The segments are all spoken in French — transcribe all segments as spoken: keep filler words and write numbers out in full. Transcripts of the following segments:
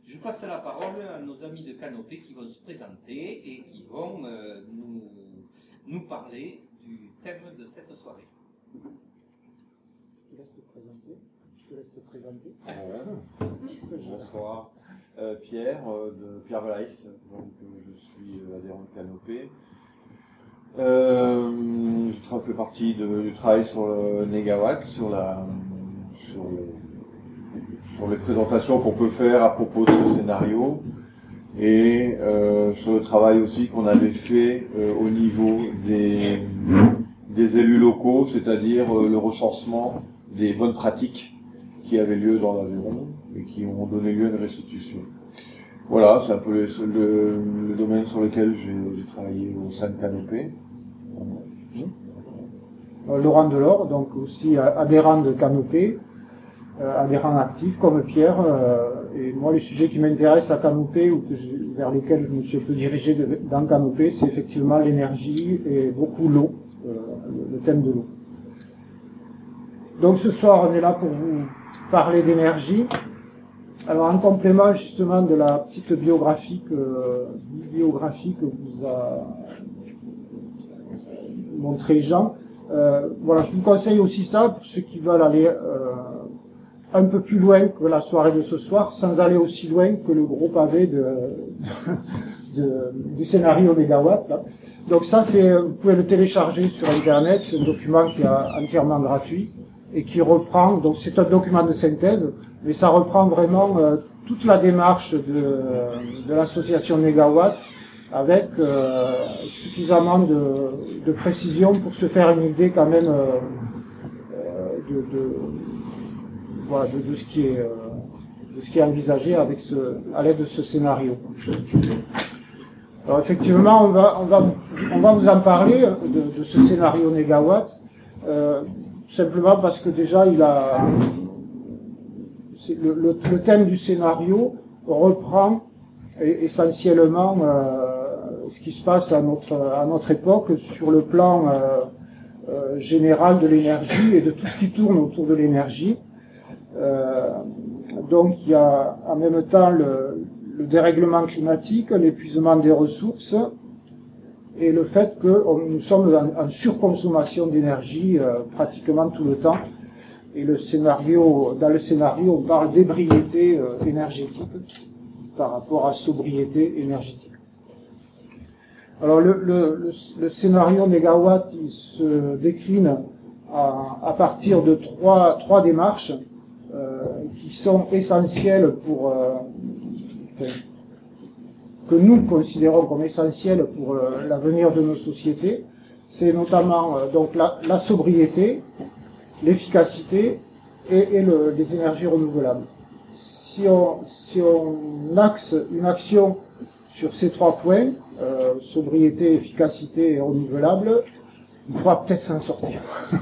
Je passe la parole à nos amis de Canopée qui vont se présenter et qui vont euh, nous, nous parler du thème de cette soirée. Je te laisse te présenter. Je te laisse te présenter. Ouais. Bonsoir. Euh, Pierre, euh, de Pierre Valaïs, donc euh, je suis adhérent de Canopée. Euh, je tra- fais partie de, du travail sur le négawatt, sur la, sur, le, sur les présentations qu'on peut faire à propos de ce scénario, et euh, sur le travail aussi qu'on avait fait euh, au niveau des, des élus locaux, c'est-à-dire euh, le recensement des bonnes pratiques qui avaient lieu dans l'Aveyron et qui ont donné lieu à une restitution. Voilà, c'est un peu le, le, le domaine sur lequel j'ai travaillé au sein de Canopée. Euh, Laurent Delors, donc aussi adhérent de Canopée, euh, adhérent actif comme Pierre. Euh, et moi, les sujets qui m'intéressent à Canopée ou que vers lesquels je me suis un peu dirigé de, dans Canopée, c'est effectivement l'énergie et beaucoup l'eau, euh, le, le thème de l'eau. Donc ce soir, on est là pour vous parler d'énergie. Alors en complément justement de la petite biographie que, biographie que vous a montré Jean, euh, voilà, je vous conseille aussi ça pour ceux qui veulent aller euh, un peu plus loin que la soirée de ce soir, sans aller aussi loin que le gros pavé de, de, de, du scénario Négawatt. Là. Donc ça, c'est, vous pouvez le télécharger sur Internet, c'est un document qui est entièrement gratuit et qui reprend, donc c'est un document de synthèse, mais ça reprend vraiment euh, toute la démarche de, de l'association Négawatt avec euh, suffisamment de, de précision pour se faire une idée quand même euh, de, de, voilà, de, de ce qui est, euh, de ce qui est envisagé avec ce, à l'aide de ce scénario. Alors effectivement, on va, on va, on va vous en parler de, de ce scénario Négawatt. Euh, Simplement parce que déjà, il a le, le, le thème du scénario reprend essentiellement euh, ce qui se passe à notre à notre époque sur le plan euh, euh, général de l'énergie et de tout ce qui tourne autour de l'énergie. Euh, donc, il y a en même temps le, le dérèglement climatique, l'épuisement des ressources. Et le fait que nous sommes en, en surconsommation d'énergie euh, pratiquement tout le temps. Et le scénario, dans le scénario, on parle d'ébriété euh, énergétique par rapport à sobriété énergétique. Alors le, le, le, le scénario Négawatt, il se décline à, à partir de trois, trois démarches euh, qui sont essentielles pour... Euh, enfin, que nous considérons comme essentiel pour euh, l'avenir de nos sociétés, c'est notamment euh, donc la, la sobriété, l'efficacité et, et le, les énergies renouvelables. Si on, si on axe une action sur ces trois points, euh, sobriété, efficacité et renouvelable, on pourra peut-être s'en sortir.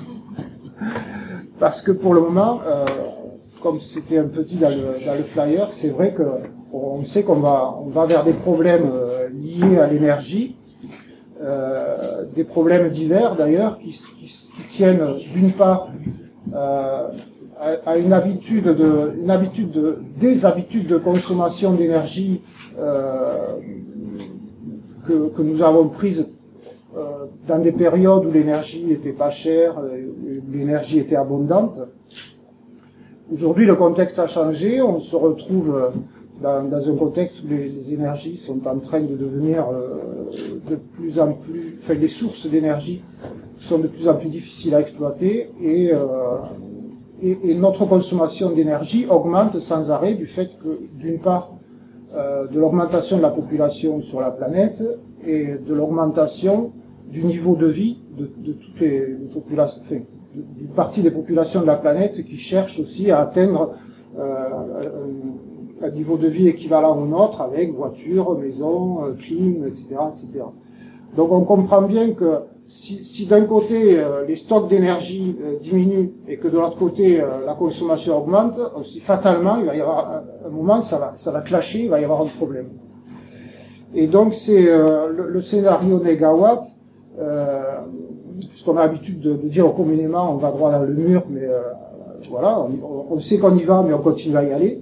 Parce que pour le moment, euh, comme c'était un peu dit dans le, dans le flyer, c'est vrai que on sait qu'on va, on va vers des problèmes euh, liés à l'énergie, euh, des problèmes divers d'ailleurs, qui, qui, qui tiennent d'une part euh, à, à une habitude de, une habitude de, des habitudes de consommation d'énergie euh, que, que nous avons prises euh, dans des périodes où l'énergie était pas chère, où l'énergie était abondante. Aujourd'hui, le contexte a changé, on se retrouve Dans, dans un contexte où les, les énergies sont en train de devenir euh, de plus en plus, enfin les sources d'énergie sont de plus en plus difficiles à exploiter et, euh, et, et notre consommation d'énergie augmente sans arrêt du fait que, d'une part, euh, de l'augmentation de la population sur la planète et de l'augmentation du niveau de vie de, de toutes les, les populations, enfin, d'une partie des populations de la planète qui cherchent aussi à atteindre euh, un niveau de vie équivalent au nôtre avec voiture, maison, clim, et cetera, et cetera. Donc on comprend bien que si, si d'un côté euh, les stocks d'énergie euh, diminuent et que de l'autre côté euh, la consommation augmente, aussi fatalement il va y avoir un, un moment ça va ça va clasher, il va y avoir un problème. Et donc c'est euh, le, le scénario Négawatt, euh, puisqu'on a l'habitude de, de dire communément on va droit dans le mur, mais euh, voilà, on, on sait qu'on y va, mais on continue à y aller. Le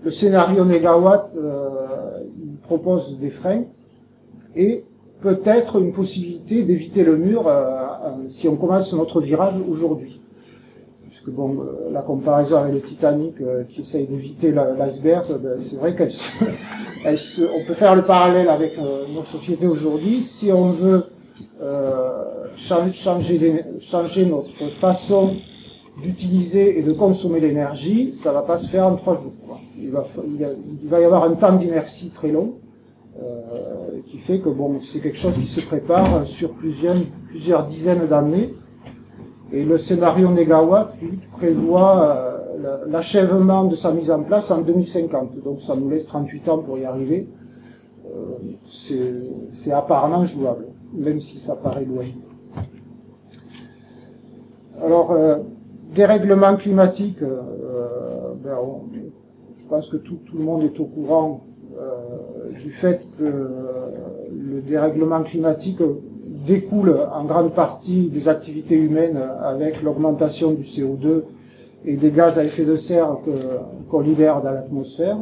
le scénario négawatt, euh, il propose des freins et peut-être une possibilité d'éviter le mur euh, euh, si on commence notre virage aujourd'hui. Puisque bon, euh, la comparaison avec le Titanic euh, qui essaye d'éviter l'iceberg, ben, c'est vrai qu'elle se, elle se, on peut faire le parallèle avec euh, nos sociétés aujourd'hui. Si on veut euh, changer, changer notre façon d'utiliser et de consommer l'énergie, ça va pas se faire en trois jours, quoi. Il va, il, y a, il va y avoir un temps d'inertie très long, euh, qui fait que bon, c'est quelque chose qui se prépare sur plusieurs, plusieurs dizaines d'années. Et le scénario négawatt, lui, prévoit euh, l'achèvement de sa mise en place en deux mille cinquante. Donc ça nous laisse trente-huit ans pour y arriver. Euh, c'est apparemment jouable, même si ça paraît loin. Alors, euh, dérèglement climatique, euh, ben on, je pense que tout, tout le monde est au courant euh, du fait que euh, le dérèglement climatique découle en grande partie des activités humaines avec l'augmentation du C O deux et des gaz à effet de serre qu'on libère dans l'atmosphère.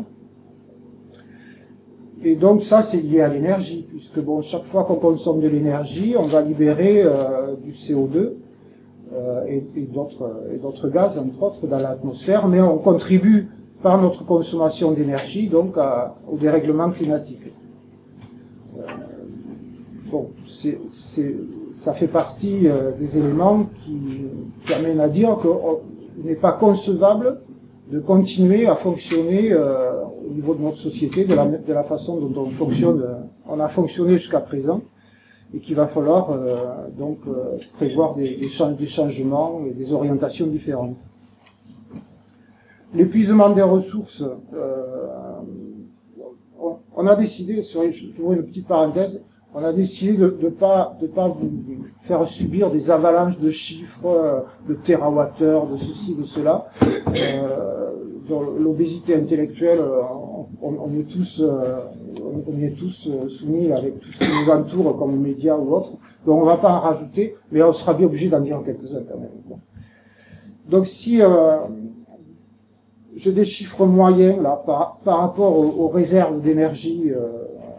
Et donc ça, c'est lié à l'énergie, puisque bon, chaque fois qu'on consomme de l'énergie, on va libérer euh, du C O deux euh, et, et d'autres gaz, entre autres, dans l'atmosphère, mais on contribue par notre consommation d'énergie donc à, au dérèglement climatique. Euh, bon, c'est, c'est, ça fait partie euh, des éléments qui, qui amènent à dire qu'il n'est pas concevable de continuer à fonctionner euh, au niveau de notre société de la, de la façon dont on fonctionne, euh, on a fonctionné jusqu'à présent, et qu'il va falloir euh, donc euh, prévoir des, des, change, des changements et des orientations différentes. L'épuisement des ressources, euh, on, on a décidé, j'ouvre une petite parenthèse, on a décidé de ne pas, de pas vous faire subir des avalanches de chiffres, de térawattheures, de ceci, de cela. Euh, L'obésité intellectuelle, on, on est tous, on est tous soumis avec tout ce qui nous entoure comme médias ou autres. Donc on ne va pas en rajouter, mais on sera bien obligé d'en dire quelques-uns quand même. Donc si euh, j'ai des chiffres moyens là par, par rapport aux, aux réserves d'énergie euh,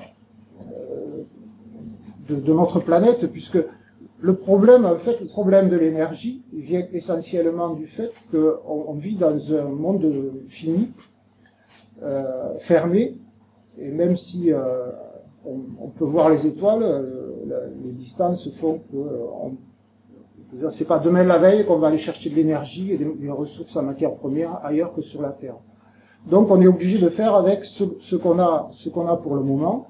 De, de notre planète, puisque le problème, en fait, le problème de l'énergie vient essentiellement du fait qu'on on vit dans un monde fini, euh, fermé, et même si euh, on, on peut voir les étoiles, euh, les distances font que, on, je veux dire, c'est pas demain la veille qu'on va aller chercher de l'énergie et des, des ressources en matière première ailleurs que sur la Terre. Donc, on est obligé de faire avec ce, ce qu'on a, ce qu'on a pour le moment.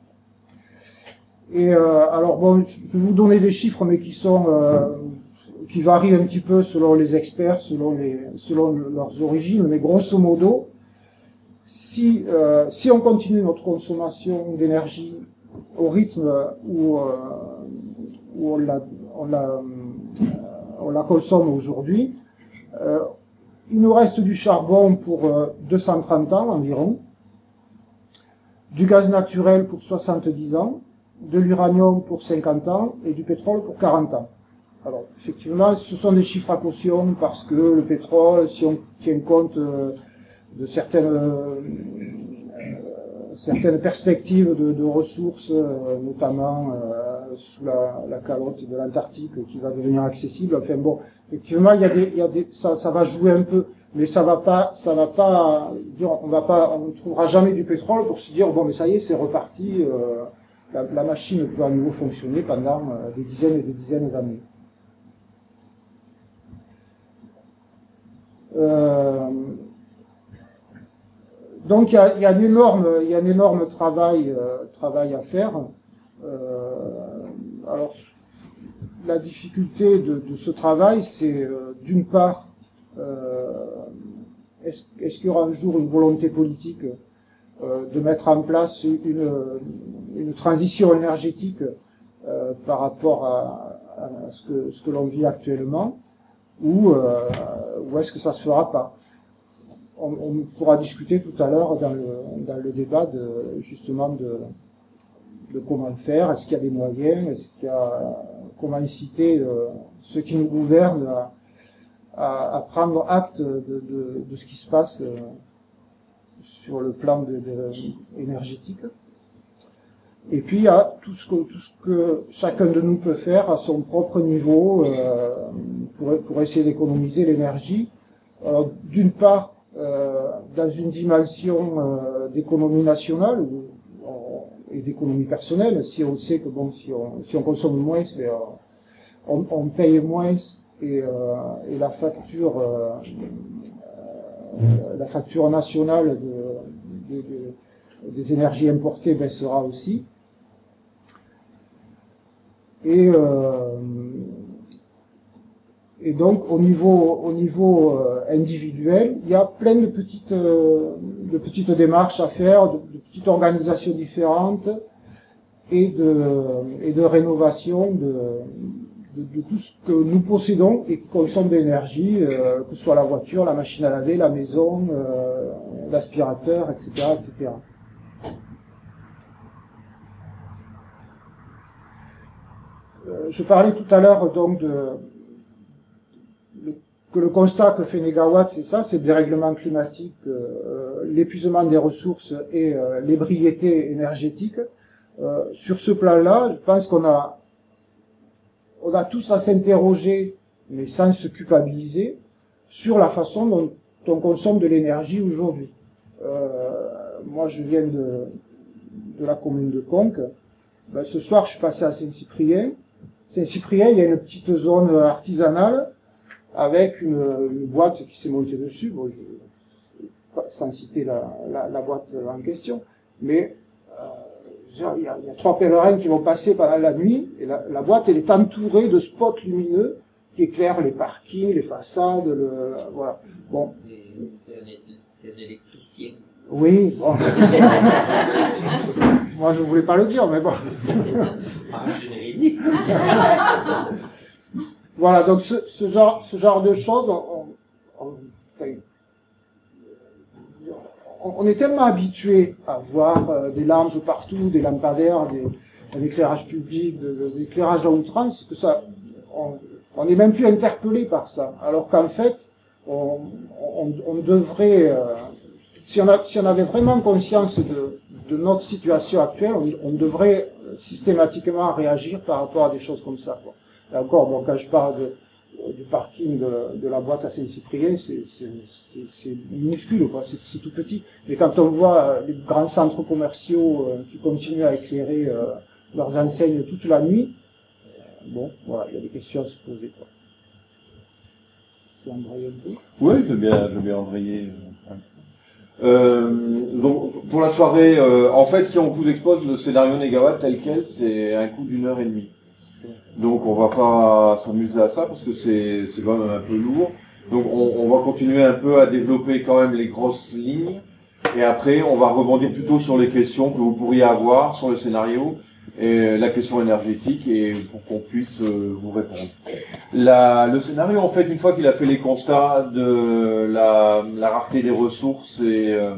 Et euh, alors bon, je vais vous donner des chiffres, mais qui sont euh, qui varient un petit peu selon les experts, selon les selon leurs origines, mais grosso modo, si euh, si on continue notre consommation d'énergie au rythme où euh, où on la on la on la consomme aujourd'hui, euh, il nous reste du charbon pour euh, deux cent trente ans environ, du gaz naturel pour soixante-dix ans, de l'uranium pour cinquante ans et du pétrole pour quarante ans. Alors, effectivement, ce sont des chiffres à caution parce que le pétrole, si on tient compte euh, de certaines, euh, certaines perspectives de, de ressources, euh, notamment euh, sous la, la calotte de l'Antarctique qui va devenir accessible, enfin bon, effectivement, il y a des, il y a des, ça, ça va jouer un peu, mais ça va pas, ça va pas, dire, on va pas, on ne trouvera jamais du pétrole pour se dire bon, mais ça y est, c'est reparti. Euh, La, la machine peut à nouveau fonctionner pendant euh, des dizaines et des dizaines d'années. Euh, donc il y a, y a un énorme, il y a un énorme travail, euh, travail à faire. Euh, alors la difficulté de, de ce travail, c'est euh, d'une part, euh, est-ce, est-ce qu'il y aura un jour une volonté politique euh, de mettre en place une une transition énergétique euh, par rapport à, à ce que ce que l'on vit actuellement, ou euh, ou est-ce que ça se fera pas? On, on pourra discuter tout à l'heure dans le dans le débat de justement de de comment faire, est-ce qu'il y a des moyens, est-ce qu'il y a comment inciter euh, ceux qui nous gouvernent à, à, à prendre acte de, de, de ce qui se passe euh, sur le plan de, de, énergétique. Et puis il y a tout ce que, tout ce que chacun de nous peut faire à son propre niveau euh, pour, pour essayer d'économiser l'énergie. Alors d'une part, euh, dans une dimension euh, d'économie nationale ou, et d'économie personnelle, si on sait que bon, si on, si on consomme moins, ben, on, on paye moins et, euh, et la facture, euh, euh, la facture nationale de, de, de, des énergies importées baissera aussi. Et, euh, et donc au niveau, au niveau euh, individuel, il y a plein de petites, euh, de petites démarches à faire, de, de petites organisations différentes et de, et de rénovation de, de, de tout ce que nous possédons et qui consomme de l'énergie, euh, que ce soit la voiture, la machine à laver, la maison, euh, l'aspirateur, et cetera, et cetera. Je parlais tout à l'heure donc de le, que le constat que fait Negawatt, c'est ça, c'est le dérèglement climatique, euh, l'épuisement des ressources et euh, l'ébriété énergétique. Euh, sur ce plan-là, je pense qu'on a on a tous à s'interroger, mais sans se culpabiliser, sur la façon dont on consomme de l'énergie aujourd'hui. Euh, moi, je viens de de la commune de Conques. Ben, ce soir, je suis passé à Saint-Cyprien. Saint-Cyprien, il y a une petite zone artisanale avec une, une boîte qui s'est montée dessus. Bon, je, sans citer la, la, la boîte en question, mais euh, il, y a, il y a trois pèlerins qui vont passer pendant la nuit et la, la boîte, elle est entourée de spots lumineux qui éclairent les parkings, les façades, le voilà. Bon. C'est un, un électricien. Oui, bon. Moi, je voulais pas le dire, mais bon. Ah, je n'ai rien dit. Voilà, donc ce, ce genre, ce genre de choses, on, on, enfin, on, on est tellement habitué à voir euh, des lampes partout, des lampadaires, des, un éclairage public, de, de l'éclairage à outrance, que ça, on, on n'est même plus interpellé par ça. Alors qu'en fait, on, on, on devrait, euh, si on a, si on avait vraiment conscience de, de notre situation actuelle, on, on devrait systématiquement réagir par rapport à des choses comme ça, quoi. Et encore, bon, quand je parle de, du parking de, de la boîte à Saint-Cyprien, c'est, c'est, c'est, c'est minuscule, quoi. C'est, c'est tout petit. Mais quand on voit les grands centres commerciaux euh, qui continuent à éclairer euh, leurs enseignes toute la nuit, euh, bon, voilà, il y a des questions à se poser, quoi. Tu veux embrayer un peu ? Oui, je veux bien, je veux bien embrayer. Euh, donc, pour la soirée, euh, en fait, si on vous expose le scénario Negawatt tel quel, c'est un coup d'une heure et demie. Donc, on va pas s'amuser à ça parce que c'est, c'est quand même un peu lourd. Donc, on, on va continuer un peu à développer quand même les grosses lignes. Et après, on va rebondir plutôt sur les questions que vous pourriez avoir sur le scénario et la question énergétique et pour qu'on puisse euh, vous répondre. La, le scénario, en fait, une fois qu'il a fait les constats de la, la rareté des ressources et euh,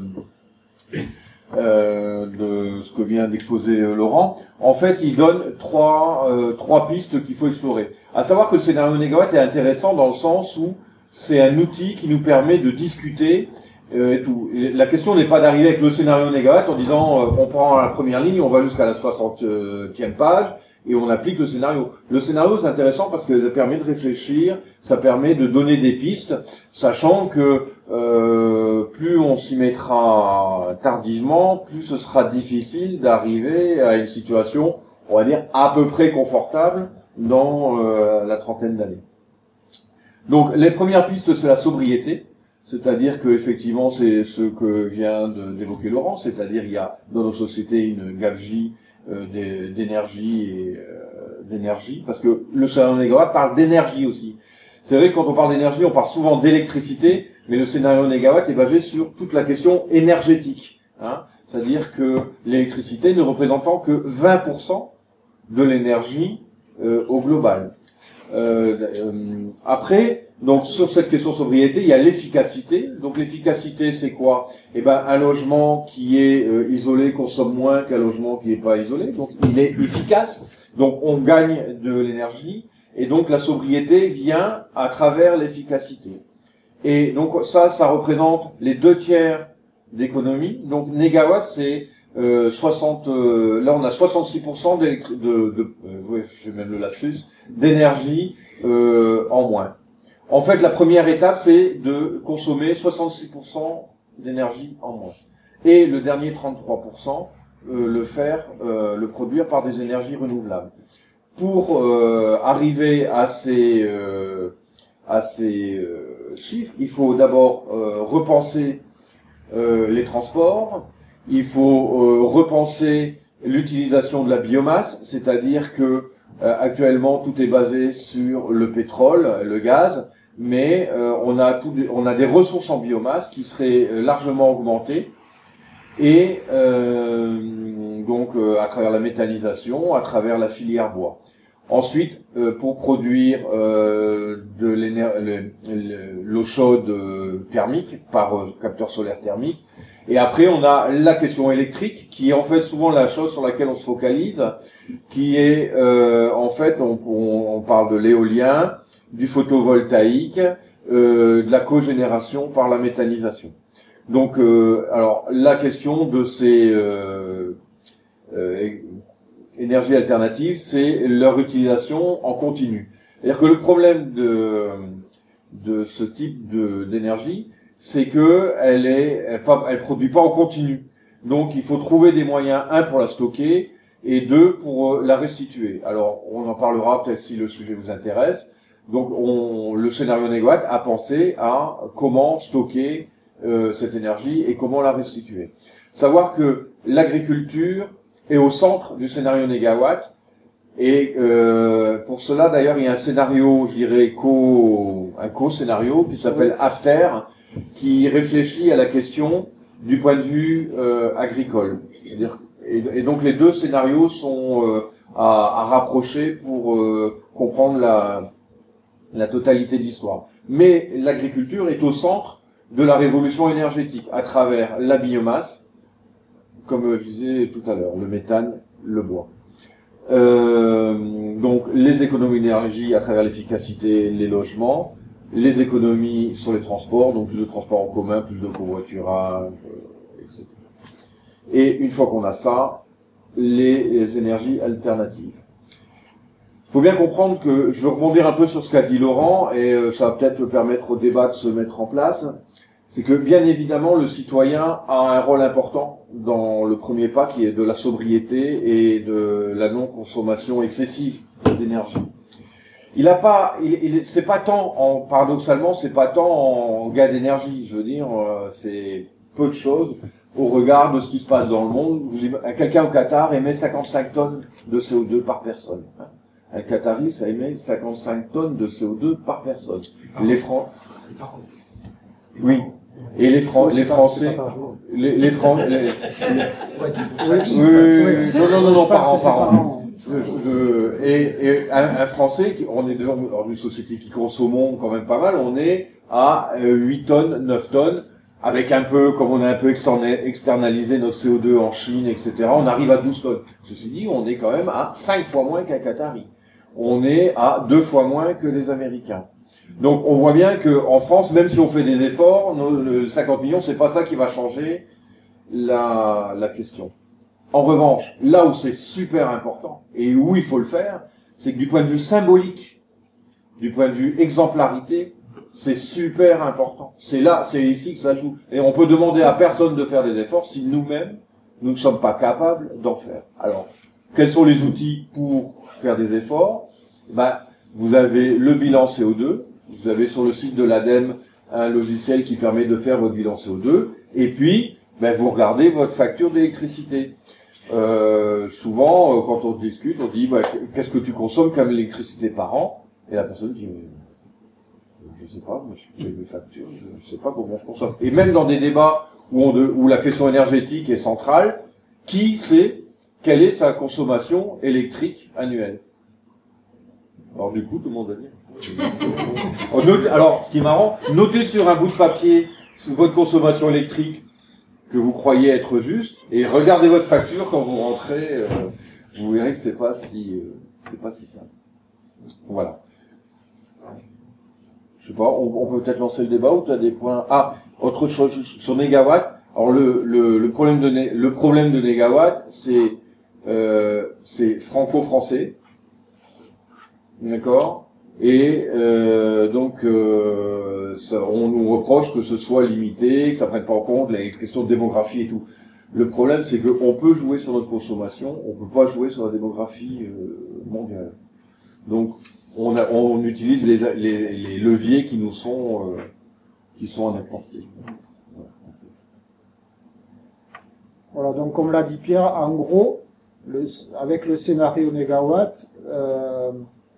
euh, de ce que vient d'exposer Laurent, en fait, il donne trois euh, trois pistes qu'il faut explorer. À savoir que le scénario Negawatt est intéressant dans le sens où c'est un outil qui nous permet de discuter euh, et tout. Et la question n'est pas d'arriver avec le scénario Negawatt en disant euh, on prend la première ligne, on va jusqu'à la soixantième page et on applique le scénario. Le scénario, c'est intéressant parce que ça permet de réfléchir, ça permet de donner des pistes, sachant que euh, plus on s'y mettra tardivement, plus ce sera difficile d'arriver à une situation, on va dire, à peu près confortable dans euh, la trentaine d'années. Donc, les premières pistes, c'est la sobriété, c'est-à-dire que effectivement, c'est ce que vient de, d'évoquer Laurent, c'est-à-dire il y a dans nos sociétés une gabegie euh, d'énergie et euh, d'énergie, parce que le scénario Negawatt parle d'énergie aussi. C'est vrai que quand on parle d'énergie, on parle souvent d'électricité, mais le scénario Negawatt est basé sur toute la question énergétique, hein, c'est-à-dire que l'électricité ne représentant que vingt pour cent de l'énergie euh, au global. Euh, euh, après, donc sur cette question sobriété, il y a l'efficacité. Donc l'efficacité, c'est quoi ? Eh ben, un logement qui est euh, isolé consomme moins qu'un logement qui n'est pas isolé. Donc il est efficace. Donc on gagne de l'énergie. Et donc la sobriété vient à travers l'efficacité. Et donc ça, ça représente les deux tiers d'économie. Donc négawatt, c'est euh, soixante. Euh, là, on a soixante-six pour cent de, de, de euh, ouais, je vais même le lapsus, d'énergie euh, en moins. En fait, la première étape, c'est de consommer soixante-six pour cent d'énergie en moins. Et le dernier trente-trois pour cent, euh, le faire, euh, le produire par des énergies renouvelables. Pour euh, arriver à ces, euh, à ces euh, chiffres, il faut d'abord euh, repenser euh, les transports, il faut euh, repenser l'utilisation de la biomasse, c'est-à-dire que euh, actuellement tout est basé sur le pétrole, le gaz, mais euh, on a tout, on a des ressources en biomasse qui seraient largement augmentées et euh, donc euh, à travers la méthanisation, à travers la filière bois. Ensuite, euh, pour produire euh, de l'éner- l'eau chaude euh, thermique par euh, capteur solaire thermique. Et après, on a la question électrique, qui est en fait souvent la chose sur laquelle on se focalise, qui est euh, en fait, on, on, on parle de l'éolien, du photovoltaïque, euh, de la cogénération par la méthanisation. Donc, euh, alors la question de ces euh, euh, énergies alternatives, c'est leur utilisation en continu. C'est-à-dire que le problème de de ce type de d'énergie, c'est que elle est, elle, pas, elle produit pas en continu. Donc, il faut trouver des moyens, un, pour la stocker, et deux, pour la restituer. Alors, on en parlera peut-être si le sujet vous intéresse. Donc, on, le scénario négawatt a pensé à comment stocker euh, cette énergie et comment la restituer. Savoir que l'agriculture est au centre du scénario négawatt, et euh, pour cela, d'ailleurs, il y a un scénario, je dirais, co, un co-scénario qui s'appelle After, qui réfléchit à la question du point de vue euh, agricole. C'est-à-dire, et, et donc les deux scénarios sont euh, à, à rapprocher pour euh, comprendre la, la totalité de l'histoire. Mais l'agriculture est au centre de la révolution énergétique à travers la biomasse, comme je disais tout à l'heure, le méthane, le bois. Euh, donc les économies d'énergie à travers l'efficacité, les logements, les économies sur les transports, donc plus de transports en commun, plus de covoiturage, euh, et cetera. Et une fois qu'on a ça, les, les énergies alternatives. Il faut bien comprendre que, je vais rebondir un peu sur ce qu'a dit Laurent, et euh, ça va peut-être permettre au débat de se mettre en place, c'est que bien évidemment le citoyen a un rôle important dans le premier pas qui est de la sobriété et de la non-consommation excessive d'énergie. Il a pas, il, il c'est pas tant en, paradoxalement, c'est pas tant en gain d'énergie. Je veux dire, euh, c'est peu de choses au regard de ce qui se passe dans le monde. Vous, quelqu'un au Qatar émet cinquante-cinq tonnes de C O deux par personne. Un Qatari, ça émet cinquante-cinq tonnes de C O deux par personne. Les Francs, oui. Et les Francs, les Français, les, les Francs, les... oui, oui, oui, non, non, non, non, par an, par an. Euh, et, et un, un Français, qui, on est dans une société qui consomme quand même pas mal, on est à huit tonnes, neuf tonnes, avec un peu, comme on a un peu externalisé notre C O deux en Chine, et cetera, on arrive à douze tonnes. Ceci dit, on est quand même à cinq fois moins qu'un Qatari. On est à deux fois moins que les Américains. Donc on voit bien que en France, même si on fait des efforts, nos, le cinquante millions, c'est pas ça qui va changer la, la question. En revanche, là où c'est super important, et où il faut le faire, c'est que du point de vue symbolique, du point de vue exemplarité, c'est super important. C'est là, c'est ici que ça joue. Et on peut demander à personne de faire des efforts si nous-mêmes, nous ne sommes pas capables d'en faire. Alors, quels sont les outils pour faire des efforts? Ben, vous avez le bilan C O deux, vous avez sur le site de l'ADEME un logiciel qui permet de faire votre bilan C O deux, et puis, ben, vous regardez votre facture d'électricité. Euh, souvent, euh, quand on discute, on dit bah, qu'est-ce que tu consommes comme électricité par an? Et la personne dit je sais pas, moi je paye mes factures, je sais pas combien je consomme. Et même dans des débats où, on de, où la question énergétique est centrale, qui sait quelle est sa consommation électrique annuelle? Alors du coup, tout le monde va dire. Alors, ce qui est marrant, notez sur un bout de papier votre consommation électrique que vous croyez être juste, et regardez votre facture quand vous rentrez, euh, vous verrez que c'est pas si, euh, c'est pas si simple. Voilà. Je sais pas, on, on peut peut-être lancer le débat ou tu as des points. Ah, autre chose sur négawatt. Alors le, le, le problème de né- le problème de Négawatt, c'est euh, c'est franco-français, d'accord, et euh, donc euh, ça, on nous reproche que ce soit limité, que ça prenne pas en compte les questions de démographie et tout. Le problème, c'est qu'on peut jouer sur notre consommation, on peut pas jouer sur la démographie euh, mondiale. Donc on, a, on utilise les, les, les leviers qui nous sont euh, qui sont à notre portée. Voilà, donc comme l'a dit Pierre, en gros, le, avec le scénario Négawatt, euh,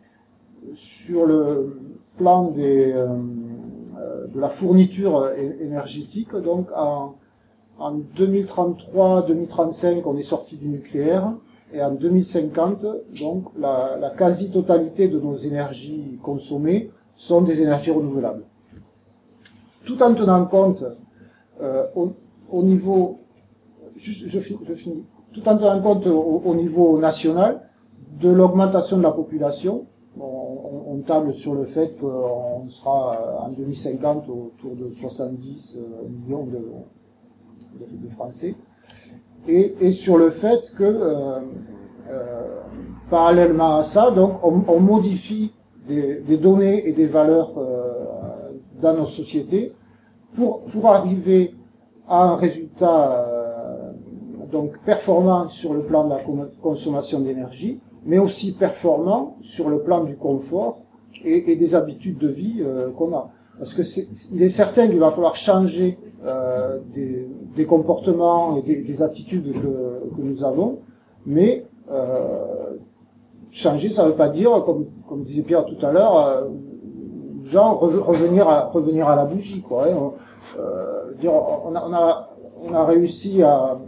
sur le plan des, euh, de la fourniture énergétique, donc en, en deux mille trente-trois deux mille trente-cinq, on est sorti du nucléaire, et en deux mille cinquante, donc la, la quasi-totalité de nos énergies consommées sont des énergies renouvelables. Tout en tenant compte euh, au, au niveau Juste, je, je finis. Tout en tenant compte au, au niveau national de l'augmentation de la population, on, on, on table sur le fait qu'on sera en deux mille cinquante autour de soixante-dix millions de, de, de Français, et, et sur le fait que euh, euh, parallèlement à ça, donc on, on modifie des, des données et des valeurs euh, dans nos sociétés pour pour arriver à un résultat euh, donc performant sur le plan de la consommation d'énergie, mais aussi performant sur le plan du confort et, et des habitudes de vie euh, qu'on a. Parce que c'est, il est certain qu'il va falloir changer euh, des, des comportements et des, des attitudes que, que nous avons, mais euh, changer, ça ne veut pas dire, comme, comme disait Pierre tout à l'heure, euh, genre revenir à, revenir à la bougie, quoi. Hein. On, euh, dire, on a, on a, on a réussi à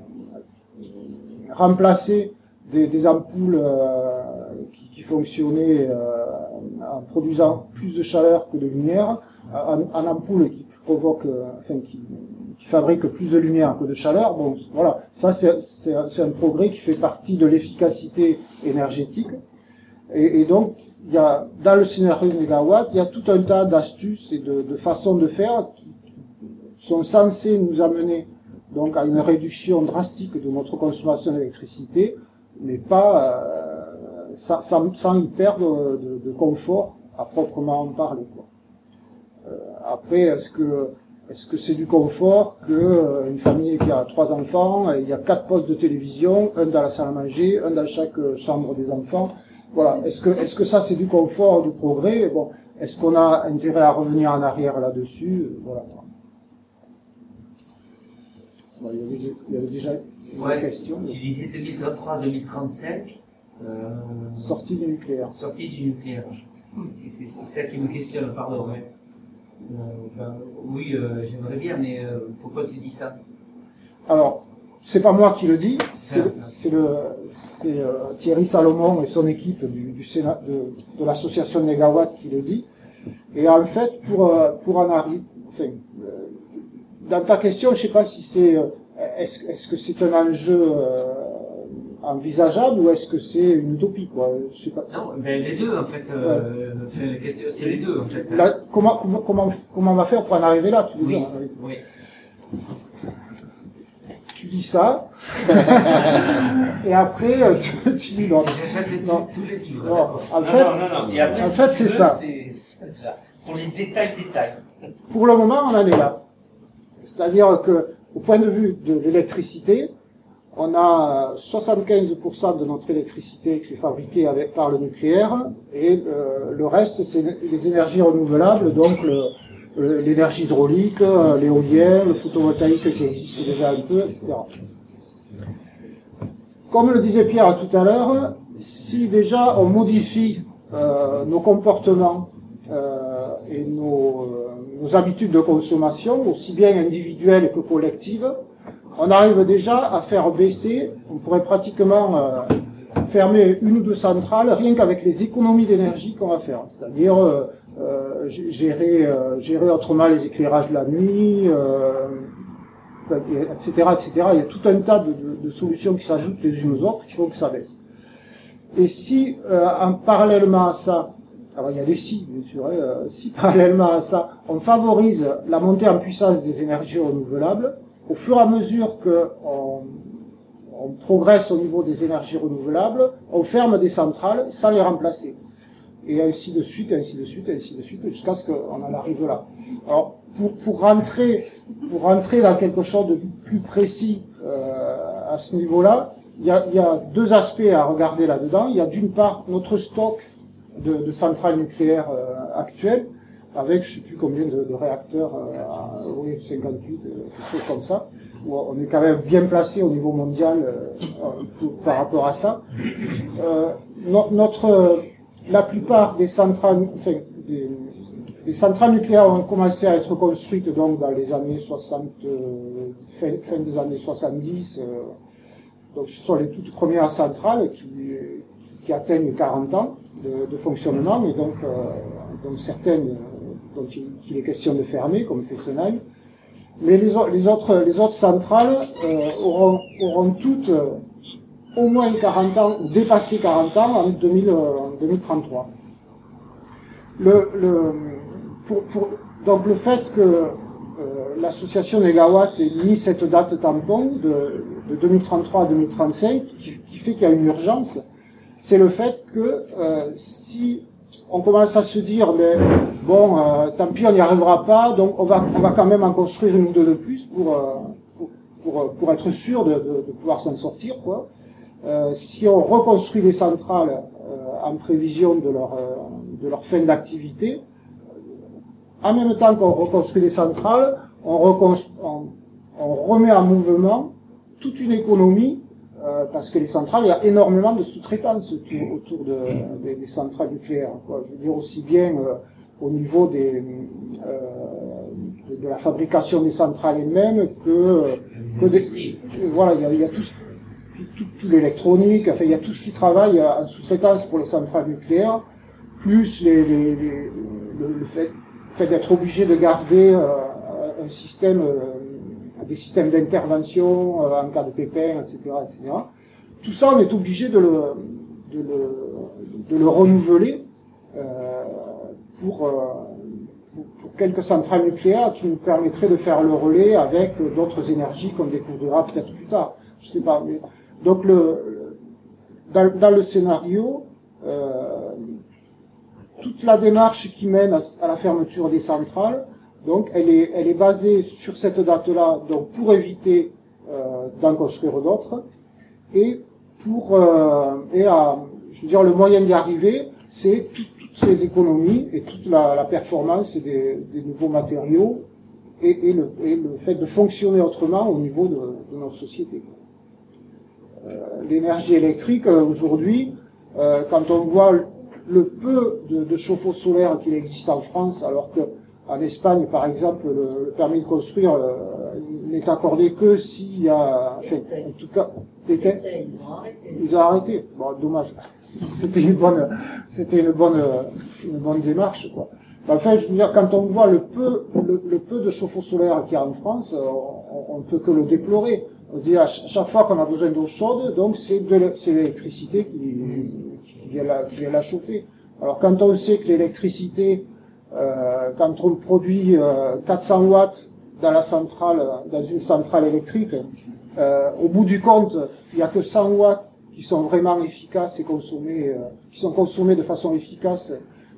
remplacer des, des ampoules euh, qui, qui fonctionnaient euh, en produisant plus de chaleur que de lumière, en, en ampoules qui provoquent, euh, enfin qui, qui fabriquent plus de lumière que de chaleur. Bon, voilà, ça c'est, c'est, c'est un progrès qui fait partie de l'efficacité énergétique. Et, et donc, il y a dans le scénario Négawatt, il y a tout un tas d'astuces et de, de façons de faire qui, qui sont censées nous amener donc à une réduction drastique de notre consommation d'électricité, mais pas euh, sans, sans, sans y perdre de, de confort à proprement en parler, quoi. Euh, après, est-ce que est-ce que c'est du confort que euh, une famille qui a trois enfants, il y a quatre postes de télévision, un dans la salle à manger, un dans chaque chambre des enfants. Voilà. Est-ce que est-ce que ça c'est du confort, du progrès? Bon, est-ce qu'on a intérêt à revenir en arrière là-dessus? Voilà. Bon, il, y avait, il y avait déjà une ouais, question. Tu disais deux mille trente-trois deux mille trente-cinq. Euh, sortie du nucléaire. Sortie du nucléaire. Et c'est, c'est ça qui me questionne, pardon. Ouais. Euh, ben, oui, euh, j'aimerais bien, mais euh, pourquoi tu dis ça? Alors, c'est pas moi qui le dis, c'est, ah, c'est, le, c'est euh, Thierry Salomon et son équipe du, du Sénat, de, de l'association Négawatt qui le dit. Et en fait, pour, pour en arriver, enfin, euh, dans ta question, je sais pas si c'est, est-ce, est-ce que c'est un enjeu euh, envisageable ou est-ce que c'est une utopie, quoi? Je sais pas. Non, ben les deux en fait. Euh, ouais. question, c'est les deux en fait. Hein. Là, comment, comment, comment, comment on va faire pour en arriver là, tu veux oui, dire? Oui. Tu dis ça, et après tu, tu lis l'autre. J'achète tous les livres. Non, en fait, non, non, non. Et après, en fait, c'est veux, ça. C'est, c'est là. Pour les détails, détails. Pour le moment, on en est là. C'est-à-dire que, au point de vue de l'électricité, on a soixante-quinze pour cent de notre électricité qui est fabriquée avec, par le nucléaire, et euh, le reste, c'est les énergies renouvelables, donc le, le, l'énergie hydraulique, l'éolien, le photovoltaïque qui existe déjà un peu, et cetera. Comme le disait Pierre tout à l'heure, si déjà on modifie euh, nos comportements euh, et nos, euh, nos habitudes de consommation, aussi bien individuelles que collectives, on arrive déjà à faire baisser, on pourrait pratiquement euh, fermer une ou deux centrales rien qu'avec les économies d'énergie qu'on va faire, c'est-à-dire euh, euh, gérer, euh, gérer autrement les éclairages de la nuit, euh, et cetera, et cetera. Il y a tout un tas de, de, de solutions qui s'ajoutent les unes aux autres qui font que ça baisse. Et si, euh, en parallèlement à ça, alors il y a des si, bien sûr, hein, euh, si parallèlement à ça, on favorise la montée en puissance des énergies renouvelables, au fur et à mesure qu'on on progresse au niveau des énergies renouvelables, on ferme des centrales sans les remplacer. Et ainsi de suite, ainsi de suite, ainsi de suite, jusqu'à ce qu'on en arrive là. Alors, pour, pour rentrer, pour rentrer dans quelque chose de plus précis euh, à ce niveau-là, il y a, il y a deux aspects à regarder là-dedans. Il y a d'une part notre stock de, de centrales nucléaires euh, actuelles, avec je sais plus combien de, de réacteurs, euh, à, oui, cinquante-huit, euh, quelque chose comme ça, où on est quand même bien placé au niveau mondial euh, pour, par rapport à ça. Euh, no, notre, la plupart des centrales, enfin, des, les centrales nucléaires ont commencé à être construites donc dans les années soixante, euh, fin, fin des années soixante-dix. Euh, donc ce sont les toutes premières centrales qui, qui atteignent quarante ans de, de fonctionnement, et donc, euh, donc certaines dont il, qu'il est question de fermer, comme Fessenheim. Mais les, les autres, les autres centrales euh, auront, auront toutes euh, au moins quarante ans ou dépassé quarante ans en deux mille, euh, en deux mille trente-trois. Le, le, pour, pour, donc le fait que euh, l'association Negawatt ait mis cette date tampon de, de deux mille trente-trois à deux mille trente-cinq, qui, qui fait qu'il y a une urgence, c'est le fait que euh, si on commence à se dire, mais bon, euh, tant pis, on n'y arrivera pas, donc on va, on va quand même en construire une ou deux de plus pour, euh, pour, pour, pour être sûr de, de, de pouvoir s'en sortir, quoi. Euh, si on reconstruit les centrales euh, en prévision de leur, euh, de leur fin d'activité, en même temps qu'on reconstruit les centrales, on, reconstru- on, on remet en mouvement toute une économie, euh, parce que les centrales, il y a énormément de sous-traitance autour, autour de, des, des centrales nucléaires, quoi. Je veux dire aussi bien euh, au niveau des, euh, de, de la fabrication des centrales elles-mêmes que, que des, voilà, il y a, il y a tout, tout, tout l'électronique, enfin il y a tout ce qui travaille en sous-traitance pour les centrales nucléaires, plus les, les, les, le, le fait, le fait d'être obligé de garder euh, un système, euh, des systèmes d'intervention euh, en cas de pépin, et cetera, et cetera. Tout ça, on est obligé de le, de le, de le renouveler euh, pour, euh, pour, pour quelques centrales nucléaires qui nous permettraient de faire le relais avec d'autres énergies qu'on découvrira peut-être plus tard. Je sais pas. Mais, donc, le, dans, dans le scénario, euh, toute la démarche qui mène à, à la fermeture des centrales, donc, elle est, elle est basée sur cette date-là, donc pour éviter euh, d'en construire d'autres, et pour euh, et à, je veux dire, le moyen d'y arriver, c'est tout, toutes les économies et toute la, la performance des, des nouveaux matériaux et, et, le, et le fait de fonctionner autrement au niveau de, de notre société. Euh, l'énergie électrique euh, aujourd'hui, euh, quand on voit le peu de, de chauffe-eau solaire qu'il existe en France, alors que en Espagne, par exemple, le, le permis de construire euh, n'est accordé que s'il y a, enfin, en tout cas, d'été. Ils ont arrêté. Ils ont arrêté. Bon, dommage. C'était une bonne, c'était une bonne, une bonne démarche, quoi. Enfin, je veux dire, quand on voit le peu, le, le peu de chauffe-eau solaire qu'il y a en France, on, on peut que le déplorer. On dit à chaque fois qu'on a besoin d'eau chaude, donc c'est de, c'est l'électricité qui, qui vient la, qui vient la chauffer. Alors, quand on sait que l'électricité, Euh, quand on produit euh, quatre cents watts dans la centrale, dans une centrale électrique, euh, au bout du compte, il n'y a que cent watts qui sont vraiment efficaces et consommés, euh, qui sont consommés de façon efficace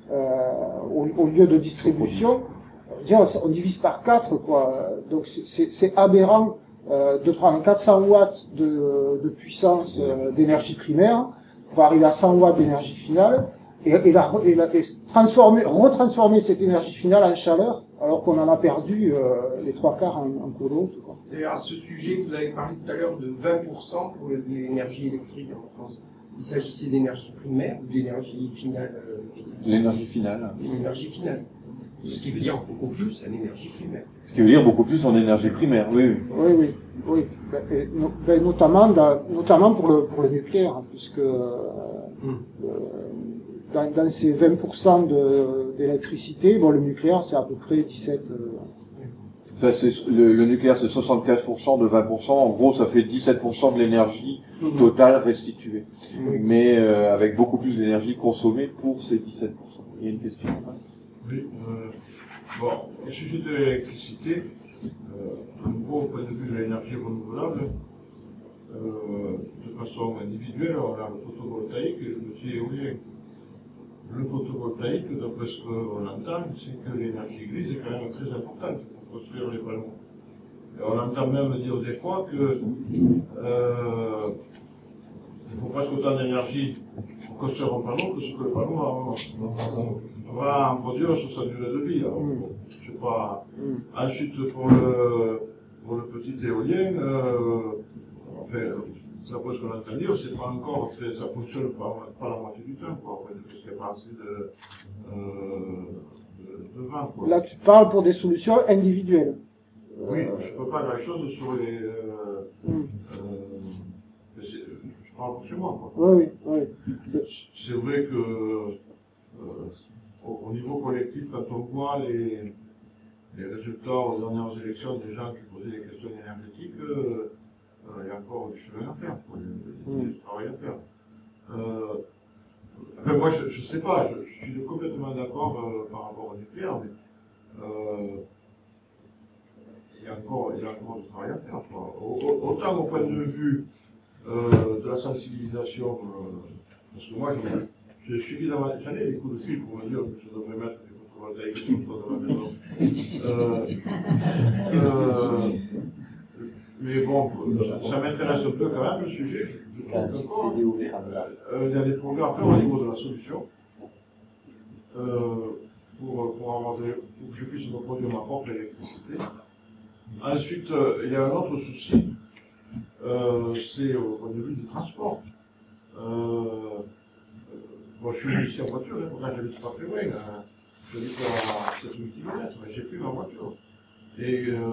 euh, au, au lieu de distribution. On divise par quatre, quoi. Donc c'est, c'est aberrant euh, de prendre quatre cents watts de, de puissance euh, d'énergie primaire pour arriver à cent watts d'énergie finale. Et, et, la, et, la, et transformer, retransformer cette énergie finale en chaleur, alors qu'on en a perdu euh, les trois quarts en, en cours d'eau. D'ailleurs, à ce sujet, vous avez parlé tout à l'heure de vingt pour cent pour l'énergie électrique en France. Il s'agissait d'énergie primaire ou d'énergie finale euh, L'énergie finale. L'énergie finale. Ce qui veut dire beaucoup plus en énergie primaire. Ce qui veut dire beaucoup plus en énergie primaire, oui. Oui, oui, oui. Ben, et, no, ben, notamment, dans, notamment pour le, pour le nucléaire, hein, puisque euh, hum. euh, Dans, dans ces vingt pour cent de, d'électricité, bon, le nucléaire, c'est à peu près dix-sept. Euh... Ça, c'est, le, le nucléaire, c'est soixante-quinze pour cent de vingt pour cent. En gros, ça fait dix-sept pour cent de l'énergie mmh. totale restituée. Mmh. Mais euh, avec beaucoup plus d'énergie consommée pour ces dix-sept pour cent. Il y a une question. Oui. Euh, bon, au sujet de l'électricité, Euh, en gros, au point de vue de l'énergie renouvelable, euh, de façon individuelle, on a le photovoltaïque et le petit éolien. Le photovoltaïque, d'après ce qu'on entend, c'est que l'énergie grise est quand même très importante pour construire les panneaux. Et on entend même dire des fois que euh, il faut presque autant d'énergie pour construire un panneau que ce que le panneau va, va en produire sur sa durée de vie. Alors, bon, je sais pas. Ensuite, pour le, pour le petit éolien, euh, enfin, d'après ce qu'on entend dire, c'est pas encore, ça fonctionne pas, pas la moitié du temps, quoi, parce qu'il n'y a pas assez de, euh, de, de vent, quoi. Là, tu parles pour des solutions individuelles. Oui, je ne peux pas grand-chose sur les... Euh, Mm. euh, je parle pour chez moi, quoi. Oui, oui, oui. C'est vrai que, euh, au, au niveau collectif, quand on voit les, les résultats aux dernières élections des gens qui posaient des questions énergétiques, euh, il y a encore du chemin à faire, quoi. Il y a du travail à faire. Euh, enfin, moi, je ne sais pas, je, je suis complètement d'accord euh, par rapport au nucléaire, mais euh, il y a encore, il y a encore du travail à faire, quoi. Autant au point de vue euh, de la sensibilisation, euh, parce que moi, j'ai suffisamment, j'en ai des coups de fil pour me dire que je devrais mettre des photovoltaïques sur le toit de ma maison. Euh, euh, mais bon, ça, ça m'intéresse un peu quand même le sujet. Je, je trouve encore, euh, il y a des progrès à faire au niveau de la solution euh, pour, pour, avoir des, pour que je puisse me produire ma propre électricité. Ensuite, euh, il y a un autre souci, euh, c'est au point de vue du transport. Euh, euh, moi, je suis venu ici en voiture, hein, pourtant j'habite pas très loin, hein. J'habite à sept mille kilomètres, mais j'ai pris ma voiture. Et euh,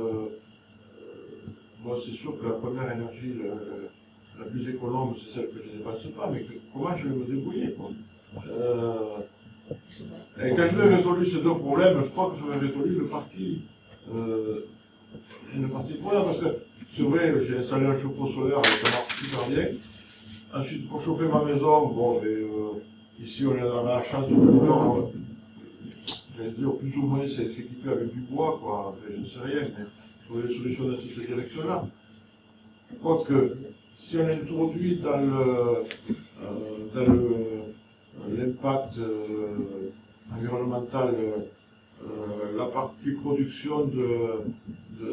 moi, c'est sûr que la première énergie la, la plus économe, c'est celle que je ne dépasse pas, mais que, comment je vais me débrouiller, quoi. Euh, et quand j'aurai résolu ces deux problèmes, je crois que j'aurai résolu le parti, euh, une partie de problème, parce que c'est vrai, j'ai installé un chauffe-eau solaire, ça marche super bien. Ensuite, pour chauffer ma maison, bon, et, euh, ici on a la chance de pouvoir, euh, j'allais dire, plus ou moins c'est équipé avec du bois, quoi, enfin, je ne sais rien, mais trouver des solutions dans cette direction-là. Quoique, si on introduit dans le, euh, dans le, l'impact euh, environnemental, euh, la partie production de, de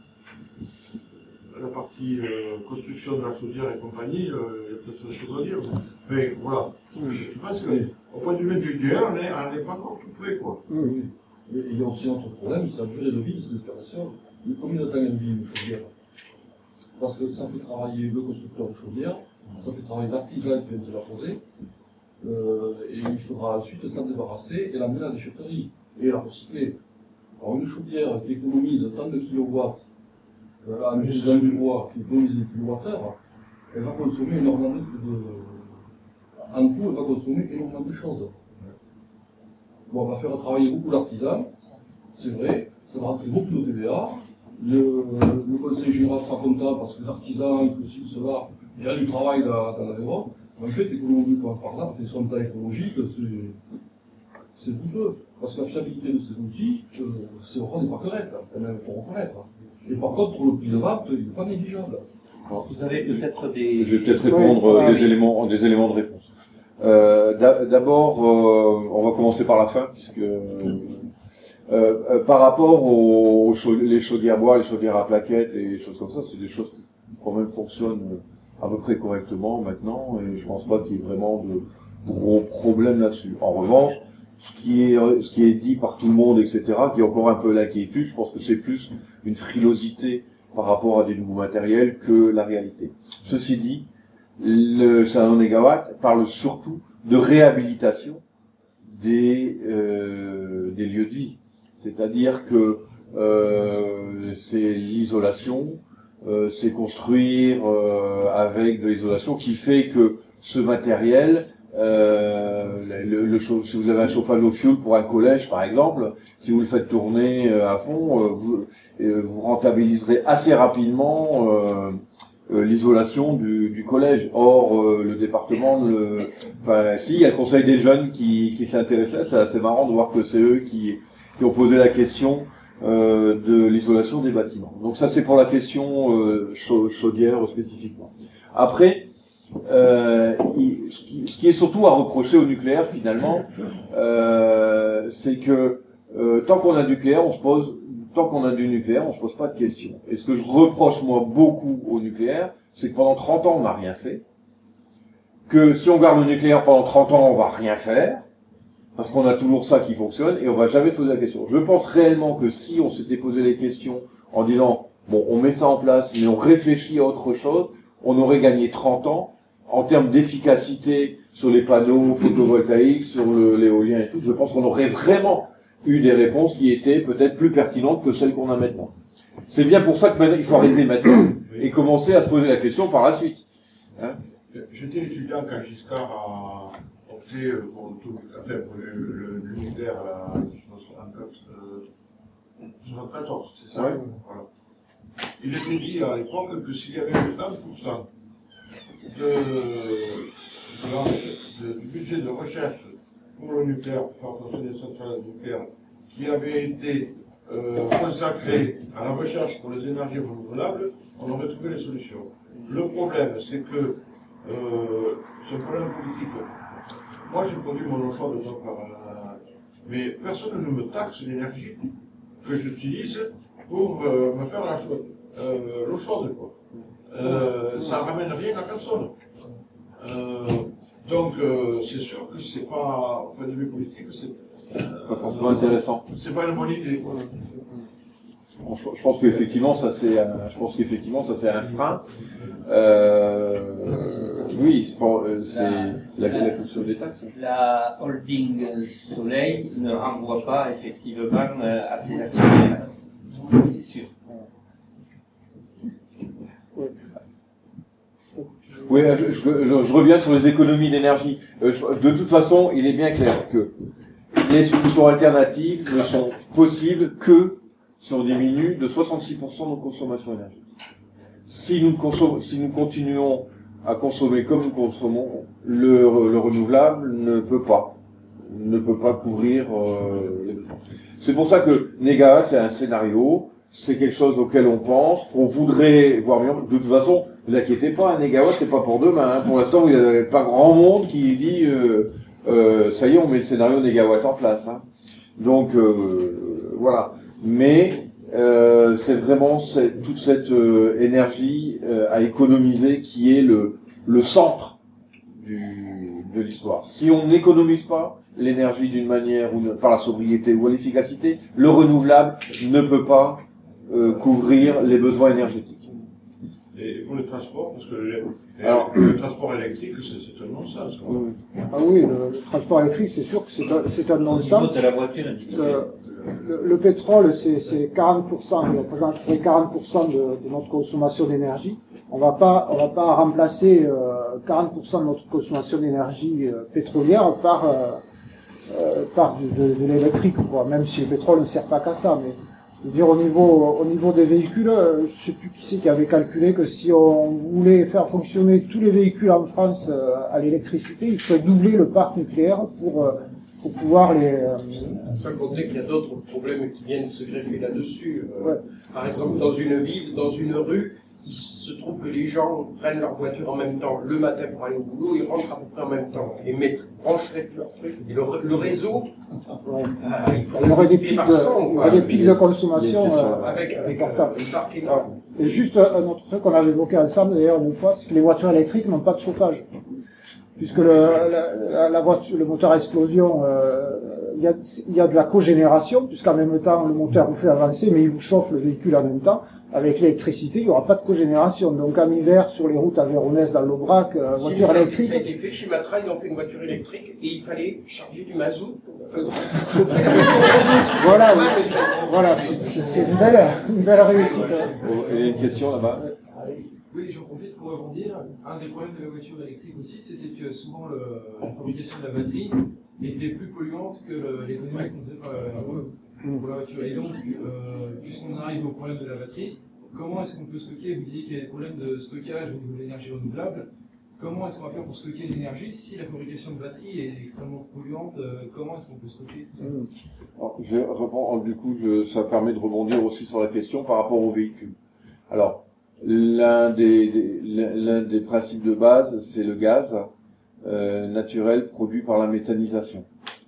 la partie euh, construction de la chaudière et compagnie, euh, il y a peut-être des choses à dire. Mais voilà, je pense qu'au point de vue individuel, on n'est on n'est pas encore tout près, quoi. Oui, oui. Et il y a aussi un autre problème, c'est la durée de vie de ces installations. Combien de temps elle vit une chaudière? Parce que ça fait travailler le constructeur de chaudière, ça fait travailler l'artisan qui vient de la poser, euh, et il faudra ensuite s'en débarrasser et l'amener à la déchetterie et la recycler. Alors une chaudière qui économise tant de kilowatts euh, en utilisant du bois, qui économise des kilowattheures, elle va consommer énormément de, de... En tout, elle va consommer énormément de choses. Bon, on va faire travailler beaucoup d'artisans, c'est vrai, ça va rentrer beaucoup de T V A. Le, le conseil général sera content parce que les artisans, il faut ci, cela, il y a du travail dans, dans l'aéro. En fait, économique, par exemple, c'est son temps écologique, c'est douteux. Parce que la fiabilité de ces outils, euh, c'est au rang des pâquerettes, quand même, il faut reconnaître. Et par contre, le prix de vente, il n'est pas négligeable. Alors, vous avez peut-être des... Je vais peut-être répondre Ouais, euh, des, ouais. éléments, des éléments de réponse. Euh, D'abord, euh, on va commencer par la fin, puisque euh, euh, par rapport aux, aux chaudières, les chaudières bois, les chaudières à plaquettes et des choses comme ça, c'est des choses qui quand même fonctionnent à peu près correctement maintenant, et je pense pas qu'il y ait vraiment de gros problèmes là-dessus. En revanche, ce qui est ce qui est dit par tout le monde, et cetera, qui est encore un peu l'inquiétude, je pense que c'est plus une frilosité par rapport à des nouveaux matériels que la réalité. Ceci dit, le cinq cents mégawatts parle surtout de réhabilitation des euh, des lieux de vie, c'est-à-dire que euh, c'est l'isolation, euh, c'est construire euh, avec de l'isolation qui fait que ce matériel, euh, le, le, si vous avez un chauffage au fioul pour un collège par exemple, si vous le faites tourner à fond, euh, vous, euh, vous rentabiliserez assez rapidement euh, Euh, l'isolation du, du collège. Or, euh, le département, le... enfin, si, il y a le conseil des jeunes qui, qui s'intéressait. C'est assez marrant de voir que c'est eux qui, qui ont posé la question euh, de l'isolation des bâtiments. Donc ça c'est pour la question euh, chaudière spécifiquement. Après, euh, il, ce, qui, ce qui est surtout à reprocher au nucléaire finalement, euh, c'est que euh, tant qu'on a du nucléaire, on se pose, tant qu'on a du nucléaire, on se pose pas de questions. Et ce que je reproche moi beaucoup au nucléaire, c'est que pendant trente ans on n'a rien fait, que si on garde le nucléaire pendant trente ans, on va rien faire. Parce qu'on a toujours ça qui fonctionne et on va jamais se poser la question. Je pense réellement que si on s'était posé les questions en disant bon, on met ça en place, mais on réfléchit à autre chose, on aurait gagné trente ans en termes d'efficacité sur les panneaux photovoltaïques, sur le, l'éolien et tout. Je pense qu'on aurait vraiment eu des réponses qui étaient peut-être plus pertinentes que celles qu'on a maintenant. C'est bien pour ça que maintenant, il faut arrêter maintenant et commencer à se poser la question par la suite. Hein? J'étais étudiant quand Giscard a opté pour tout, enfin pour le, le, le nucléaire à soixante-quatorze, c'est ça? Ouais. Voilà. Il était dit à l'époque que s'il y avait un pour cent de, de la, de, du budget de recherche pour le nucléaire, pour faire fonctionner les centrales nucléaires, qui avait été euh, consacré à la recherche pour les énergies renouvelables, on aurait trouvé les solutions. Le problème, c'est que euh, c'est un problème politique. Moi, j'ai produit mon eau chaude, donc, euh, mais personne ne me taxe l'énergie que j'utilise pour euh, me faire la chaude, euh, l'eau chaude, quoi. Euh, ça ramène rien à personne. Euh, donc, euh, c'est sûr que c'est pas, au point de vue politique, c'est Pas forcément intéressant. c'est pas une bonne idée, quoi. Bon, je, je pense qu'effectivement, ça c'est, un, je pense qu'effectivement, ça c'est un frein. Euh, oui, c'est la, la question des taxes. La holding Soleil ne renvoie pas effectivement à ses actionnaires, c'est sûr. Oui, je, je, je, je reviens sur les économies d'énergie. Euh, de toute façon, il est bien clair que les solutions alternatives ne sont possibles que si on diminue de soixante-six pour cent nos consommations énergétiques. Si nous, consommons, si nous continuons à consommer comme nous consommons, le, le renouvelable ne peut pas, ne peut pas couvrir euh, les besoins. C'est pour ça que Néga, c'est un scénario, c'est quelque chose auquel on pense, qu'on voudrait voir mieux. De toute façon, ne vous inquiétez pas, un négawatt, c'est pas pour demain. Hein. Pour l'instant, il n'y a pas grand monde qui dit euh, euh, ça y est, on met le scénario négawatt en place. Hein. Donc euh, voilà. Mais euh, c'est vraiment c'est, toute cette euh, énergie euh, à économiser qui est le, le centre du, de l'histoire. Si on n'économise pas l'énergie d'une manière ou ne, par la sobriété ou l'efficacité, le renouvelable ne peut pas euh, couvrir les besoins énergétiques. Et pour le transport, parce que le, Alors, le transport électrique, c'est un non-sens. Oui. Ah oui, le, le transport électrique, c'est sûr que c'est un, c'est un non-sens. C'est la voiture. Euh, le, le pétrole, c'est, c'est quarante pour cent, il représente quarante pour cent de, de notre consommation d'énergie. On va pas, on va pas remplacer euh, quarante pour cent de notre consommation d'énergie euh, pétrolière par euh, euh, par du, de, de l'électrique, quoi. Même si le pétrole ne sert pas qu'à ça, mais je veux dire, au niveau, au niveau des véhicules, je sais plus qui c'est qui avait calculé que si on voulait faire fonctionner tous les véhicules en France à l'électricité, il faudrait doubler le parc nucléaire pour, pour pouvoir les... Sans compter qu'il y a d'autres problèmes qui viennent se greffer là-dessus. Euh, Ouais. Par exemple, dans une ville, dans une rue, il se trouve que les gens prennent leur voiture en même temps le matin pour aller au boulot, ils rentrent à peu près en même temps et mettent, brancheraient leur truc. Et le, le réseau, Ouais. euh, il faut Il y aurait des pics par de, cent, il y quoi. aurait des pics de consommation euh, avec, avec importants. un parc énorme. Et juste un autre truc qu'on avait évoqué ensemble d'ailleurs une fois, c'est que les voitures électriques n'ont pas de chauffage. Puisque le, la, la, la voiture, le moteur à explosion, euh, il y a, il y a de la cogénération, puisqu'en même temps le moteur vous fait avancer, mais il vous chauffe le véhicule en même temps. Avec l'électricité, il n'y aura pas de cogénération. Donc en hiver, sur les routes avéronaises, dans l'Aubrac, euh, Si, voiture ça, électrique. ça a été fait chez Matra, ils ont fait une voiture électrique et il fallait charger du mazout pour faire chauffer la voiture au mazout. Voilà, Ouais, oui. mais- Voilà, c'est, c'est, c'est une belle, une belle réussite. Oh, il y a une question là-bas. Oui, j'en profite pour rebondir. Un des problèmes de la voiture électrique aussi, c'était que souvent le, la fabrication de la batterie était plus polluante que le- l'économie qu'on faisait pour la, pour la voiture. Et donc, euh, puisqu'on arrive au problème de la batterie, comment est-ce qu'on peut stocker? Vous disiez qu'il y a des problèmes de stockage au niveau de l'énergie renouvelable. comment est-ce qu'on va faire pour stocker l'énergie si la fabrication de batteries est extrêmement polluante? euh, Comment est-ce qu'on peut stocker tout ça? Alors, je vais répondre, du coup, je, ça permet de rebondir aussi sur la question par rapport aux véhicules. Alors, l'un des, des, l'un des principes de base, c'est le gaz euh, naturel produit par la méthanisation.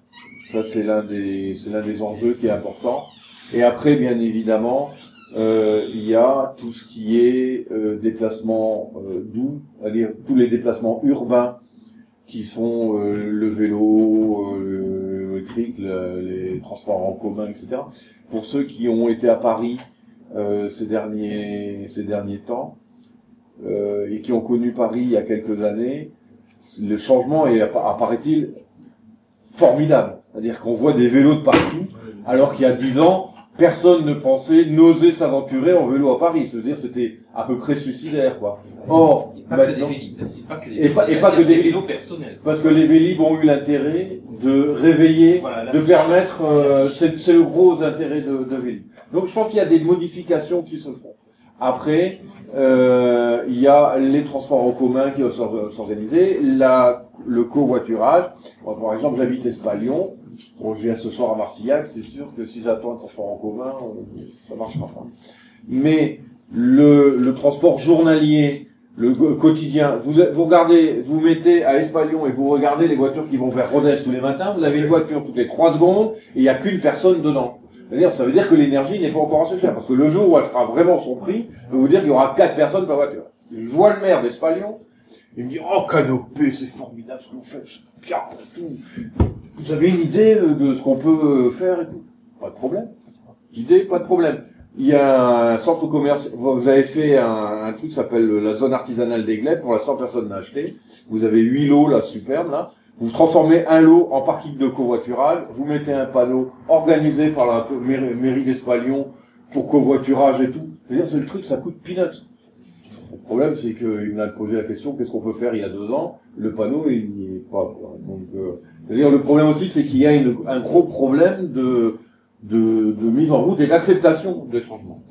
Ça, c'est l'un des, c'est l'un des enjeux qui est important. Et après, bien évidemment, euh, il y a tout ce qui est euh, déplacement euh, doux, c'est-à-dire tous les déplacements urbains qui sont euh, le vélo, euh, électrique, le, les transports en commun, et cetera. Pour ceux qui ont été à Paris euh, ces derniers ces derniers temps euh, et qui ont connu Paris il y a quelques années, le changement est, apparaît-il, formidable. C'est-à-dire qu'on voit des vélos de partout, alors qu'il y a dix ans, personne ne pensait, n'osait s'aventurer en vélo à Paris. C'est-à-dire c'était à peu près suicidaire, quoi. Or, Et pas que des maintenant, Vélib, et pas que des et pas, et Vélib, pas il y que a des vélos personnels. parce que les Vélib ont eu l'intérêt de réveiller, Voilà, la de fiche. permettre, euh, c'est, c'est le gros intérêt de, de Vélib. Donc je pense qu'il y a des modifications qui se font. Après, euh, il y a les transports en commun qui vont s'or- s'organiser, la, le covoiturage. Moi, par exemple, j'habite Espalion. Bon, je viens ce soir à Marcillac, c'est sûr que si j'attends un transport en commun, euh, ça marchera pas. Mais le, le transport journalier, le go- quotidien, vous, vous regardez, vous mettez à Espalion et vous regardez les voitures qui vont vers Rodez tous les matins, vous avez une voiture toutes les trois secondes et il n'y a qu'une personne dedans. C'est-à-dire, ça veut dire que l'énergie n'est pas encore assez chère, parce que le jour où elle fera vraiment son prix, je peux vous dire qu'il y aura quatre personnes par voiture. Je vois le maire d'Espalion, il me dit, oh, Canopé, c'est formidable ce que vous faites, c'est bien, tout. Vous avez une idée de ce qu'on peut faire et tout? Pas de problème. Idée, pas de problème. Il y a un centre commercial, vous avez fait un, un truc qui s'appelle la zone artisanale des Glèbes, pour l'instant personne n'a acheté. Vous avez huit lots, là, superbes, là. Vous transformez un lot en parking de covoiturage, vous mettez un panneau organisé par la mairie, mairie d'Espalion pour covoiturage et tout. Je veux dire, c'est le truc, ça coûte peanuts. Le problème, c'est qu'il m'a posé la question, qu'est-ce qu'on peut faire il y a deux ans? Le panneau, il n'y est pas, quoi. Donc, euh, c'est-à-dire, le problème aussi, c'est qu'il y a une, un gros problème de, de, de mise en route et d'acceptation des changements.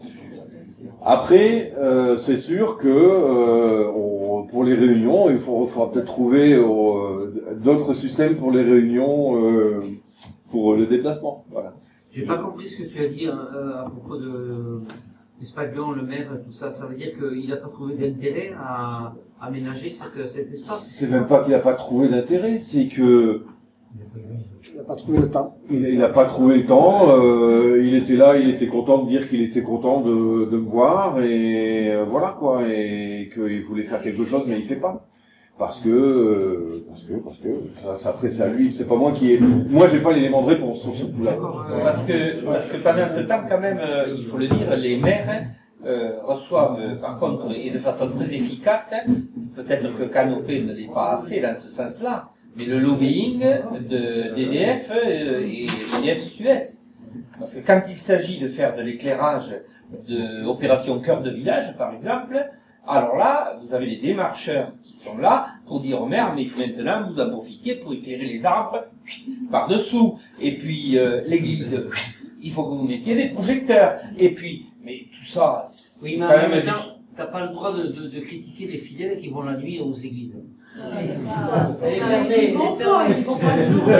Après, euh, c'est sûr que euh, on, pour les réunions, il faut, faudra peut-être trouver euh, d'autres systèmes pour les réunions, euh, pour le déplacement. Voilà. J'ai pas compris ce que tu as dit hein, euh, à propos de d'Espalion, le maire, tout ça. Ça veut dire qu'il n'a pas trouvé d'intérêt à aménager cette, cet espace. C'est même pas qu'il n'a pas trouvé d'intérêt, c'est que Il n'a pas trouvé le temps. il n'a pas trouvé le temps. Euh, il était là, il était content de dire qu'il était content de, de me voir et euh, voilà quoi, et qu'il voulait faire quelque chose, mais il fait pas. Parce que, euh, parce que, parce que, ça, ça après c'est à lui, c'est pas moi qui ai, moi j'ai pas l'élément de réponse sur ce coup-là. Parce que, parce que pendant ce temps, quand même, euh, il faut le dire, les maires euh, reçoivent, euh, par contre, et de façon très efficace, hein, peut-être que Canopé ne l'est pas assez dans ce sens-là, mais le lobbying de d'E D F euh, et d'E D F Suez. Parce que quand il s'agit de faire de l'éclairage de opération cœur de village, par exemple, alors là, vous avez les démarcheurs qui sont là pour dire au maire, mais il faut maintenant vous en profitiez pour éclairer les arbres par-dessous. Et puis euh, l'église, il faut que vous mettiez des projecteurs. Et puis, mais tout ça, c'est Oui, mais quand en même même du- temps, t'as pas le droit de, de, de critiquer les fidèles qui vont la nuit aux églises. Elle est fermée, elle est fermée, ils vont pas le jour.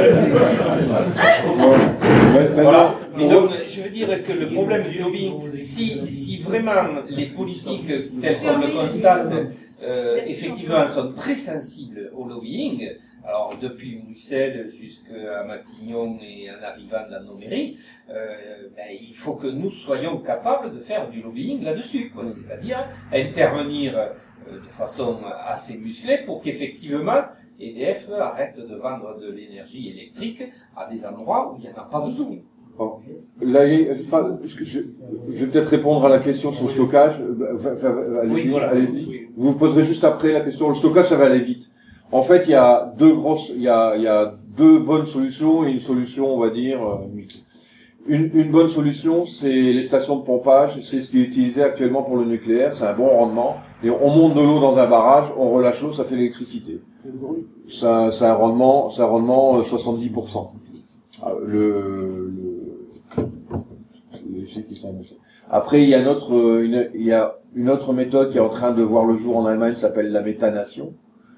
Voilà. Mais donc, je veux dire que le problème du lobbying, si, si vraiment les politiques, telles qu'on le constate, euh, effectivement, sont très sensibles au lobbying, alors depuis Bruxelles jusqu'à Matignon et en arrivant dans nos mairies, euh, ben, il faut que nous soyons capables de faire du lobbying là-dessus, quoi. C'est-à-dire intervenir euh, de façon assez musclée pour qu'effectivement E D F arrête de vendre de l'énergie électrique à des endroits où il n'y en a pas besoin. Bon. Là, il y a- je, je, je- je vais peut-être répondre à la question sur le stockage. Euh, va- va- Allez-y, Oui, voilà. allez-y. Oui. Vous poserez juste après la question. Le stockage, ça va aller vite. En fait, il y a deux grosses, il y a, il y a deux bonnes solutions et une solution, on va dire, euh, mixte. Une, une bonne solution, c'est les stations de pompage. C'est ce qui est utilisé actuellement pour le nucléaire. C'est un bon rendement. Et on monte de l'eau dans un barrage, on relâche l'eau, ça fait l'électricité. Ça, c'est un rendement, c'est un rendement euh, soixante-dix pour cent. Ah, Le, le, les chiffres qui sont annoncés. Après, il y a une autre, une, il y a une autre méthode qui est en train de voir le jour en Allemagne, qui s'appelle la méthanation.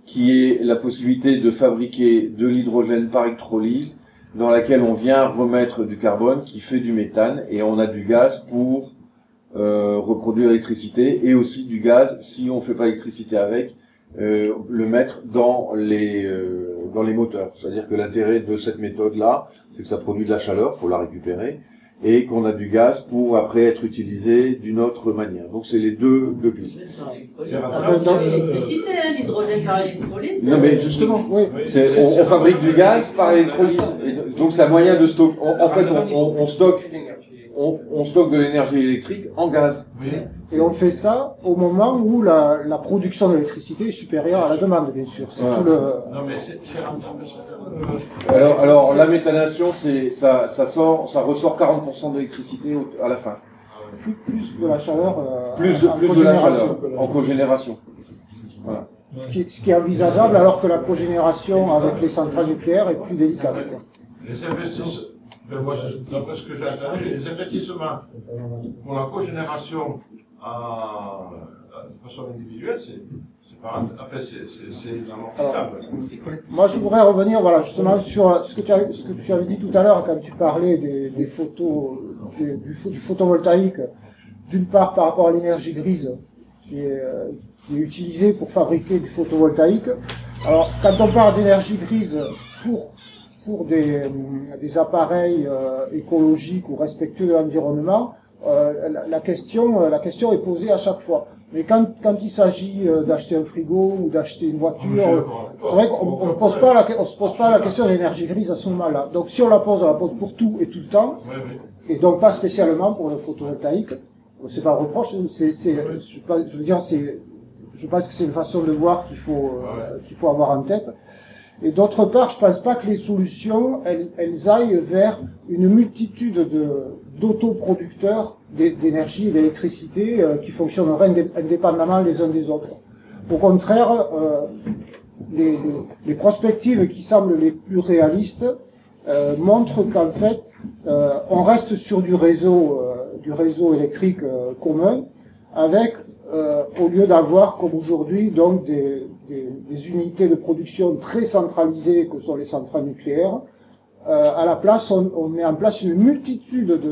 qui est la possibilité de fabriquer de l'hydrogène par électrolyse, dans laquelle on vient remettre du carbone qui fait du méthane, et on a du gaz pour euh, reproduire l'électricité, et aussi du gaz, si on fait pas d'électricité avec, euh, le mettre dans les euh, dans les moteurs. C'est-à-dire que l'intérêt de cette méthode-là, c'est que ça produit de la chaleur, faut la récupérer, et qu'on a du gaz pour après être utilisé d'une autre manière. Donc c'est les deux deux pistes. Ça fonctionne l'électricité, hein, l'hydrogène par électrolyse. Non mais justement, Oui. c'est, on, on fabrique du gaz par électrolyse. Et donc c'est un moyen de stocker. En fait, on, on, on stocke, on, on stocke de l'énergie électrique en gaz. Et on fait ça au moment où la, la production d'électricité est supérieure à la demande, bien sûr. C'est Voilà. tout le. Non, mais c'est c'est rentable, ça. Euh, Alors, alors la méthanation, c'est ça, ça sort, ça ressort quarante pour cent d'électricité au- à la fin. Plus, plus de la chaleur. Euh, Plus de en plus de la cogénération. chaleur en cogénération. Voilà. Ce qui, ce qui est envisageable alors que la cogénération avec les centrales nucléaires est plus délicate. quoi. Les investissements, enfin, moi, je- d'après ce que j'ai entendu, les investissements pour la cogénération à, à- de façon individuelle, c'est c'est pas, enfin, c'est c'est- c'est inamortissable. Moi, je voudrais revenir, voilà, justement sur ce que tu avais, ce que tu avais dit tout à l'heure quand tu parlais des, des photos, des- du, pho- du photovoltaïque. D'une part, par rapport à l'énergie grise qui est, euh, qui est utilisée pour fabriquer du photovoltaïque. Alors, quand on parle d'énergie grise pour pour des, euh, des appareils euh, écologiques ou respectueux de l'environnement, euh, la, la question, la question est posée à chaque fois. Mais quand, quand il s'agit euh, d'acheter un frigo ou d'acheter une voiture, euh, c'est vrai qu'on on pose pas la, on se pose pas la question de l'énergie grise à ce moment-là. Donc si on la pose, on la pose pour tout et tout le temps, et donc pas spécialement pour le photovoltaïque. C'est pas un reproche, c'est, c'est, je, sais pas, je veux dire, c'est, je pense que c'est une façon de voir qu'il faut, euh, qu'il faut avoir en tête. Et d'autre part, je pense pas que les solutions, elles, elles aillent vers une multitude de, d'autoproducteurs d'énergie et d'électricité euh, qui fonctionneraient indé- indépendamment les uns des autres. Au contraire, euh, les, les, les prospectives qui semblent les plus réalistes euh, montrent qu'en fait, euh, on reste sur du réseau, euh, du réseau électrique euh, commun, avec euh, au lieu d'avoir comme aujourd'hui donc des, des, des unités de production très centralisées que sont les centrales nucléaires, euh, à la place on, on met en place une multitude de,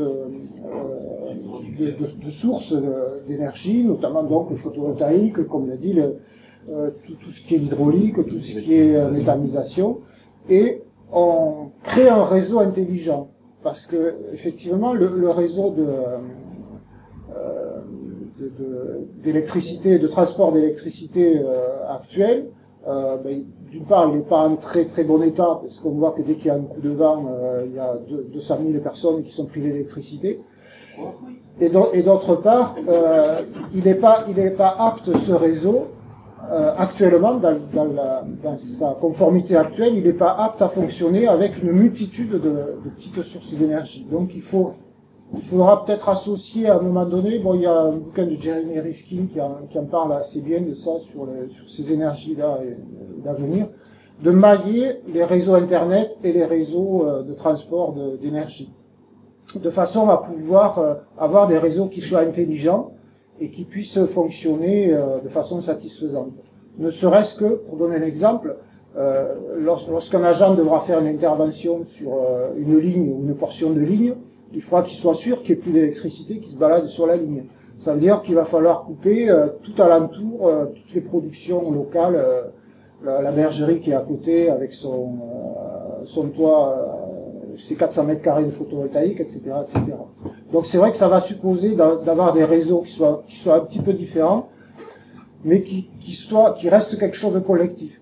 euh, de, de, de sources de- d'énergie, notamment donc le photovoltaïque, comme l'a dit, le, euh, tout, tout ce qui est l'hydraulique, tout ce qui est euh, méthanisation, et on crée un réseau intelligent, parce que effectivement le, le réseau de euh, de- de- d'électricité, de, transport d'électricité euh, actuel, euh, ben, d'une part, il n'est pas en très très bon état, parce qu'on voit que dès qu'il y a un coup de vent, euh, il y a deux cent mille personnes qui sont privées d'électricité. Et d'au- et d'autre part, euh, il n'est pas, il n'est pas apte, ce réseau, euh, actuellement, dans, dans, la, dans sa conformité actuelle, il n'est pas apte à fonctionner avec une multitude de, de petites sources d'énergie. Donc il faut Il faudra peut-être associer à un moment donné, bon, il y a un bouquin de Jeremy Rifkin qui en, qui en parle assez bien de ça, sur, les, sur ces énergies-là et, et d'avenir, de mailler les réseaux Internet et les réseaux euh, de transport de- d'énergie, de façon à pouvoir euh, avoir des réseaux qui soient intelligents et qui puissent fonctionner euh, de façon satisfaisante. Ne serait-ce que, pour donner un exemple, euh, lors- lorsqu'un agent devra faire une intervention sur euh, une ligne ou une portion de ligne, il faudra qu'il soit sûr qu'il n'y ait plus d'électricité qui se balade sur la ligne. Ça veut dire qu'il va falloir couper euh, tout alentour, euh, toutes les productions locales, euh, la, la bergerie qui est à côté avec son, euh, son toit, euh, ses quatre cents mètres carrés de photovoltaïque, et cetera, et cetera. Donc c'est vrai que ça va supposer d'a- d'avoir des réseaux qui soient, qui soient un petit peu différents, mais qui, qui soient, qui restent quelque chose de collectif.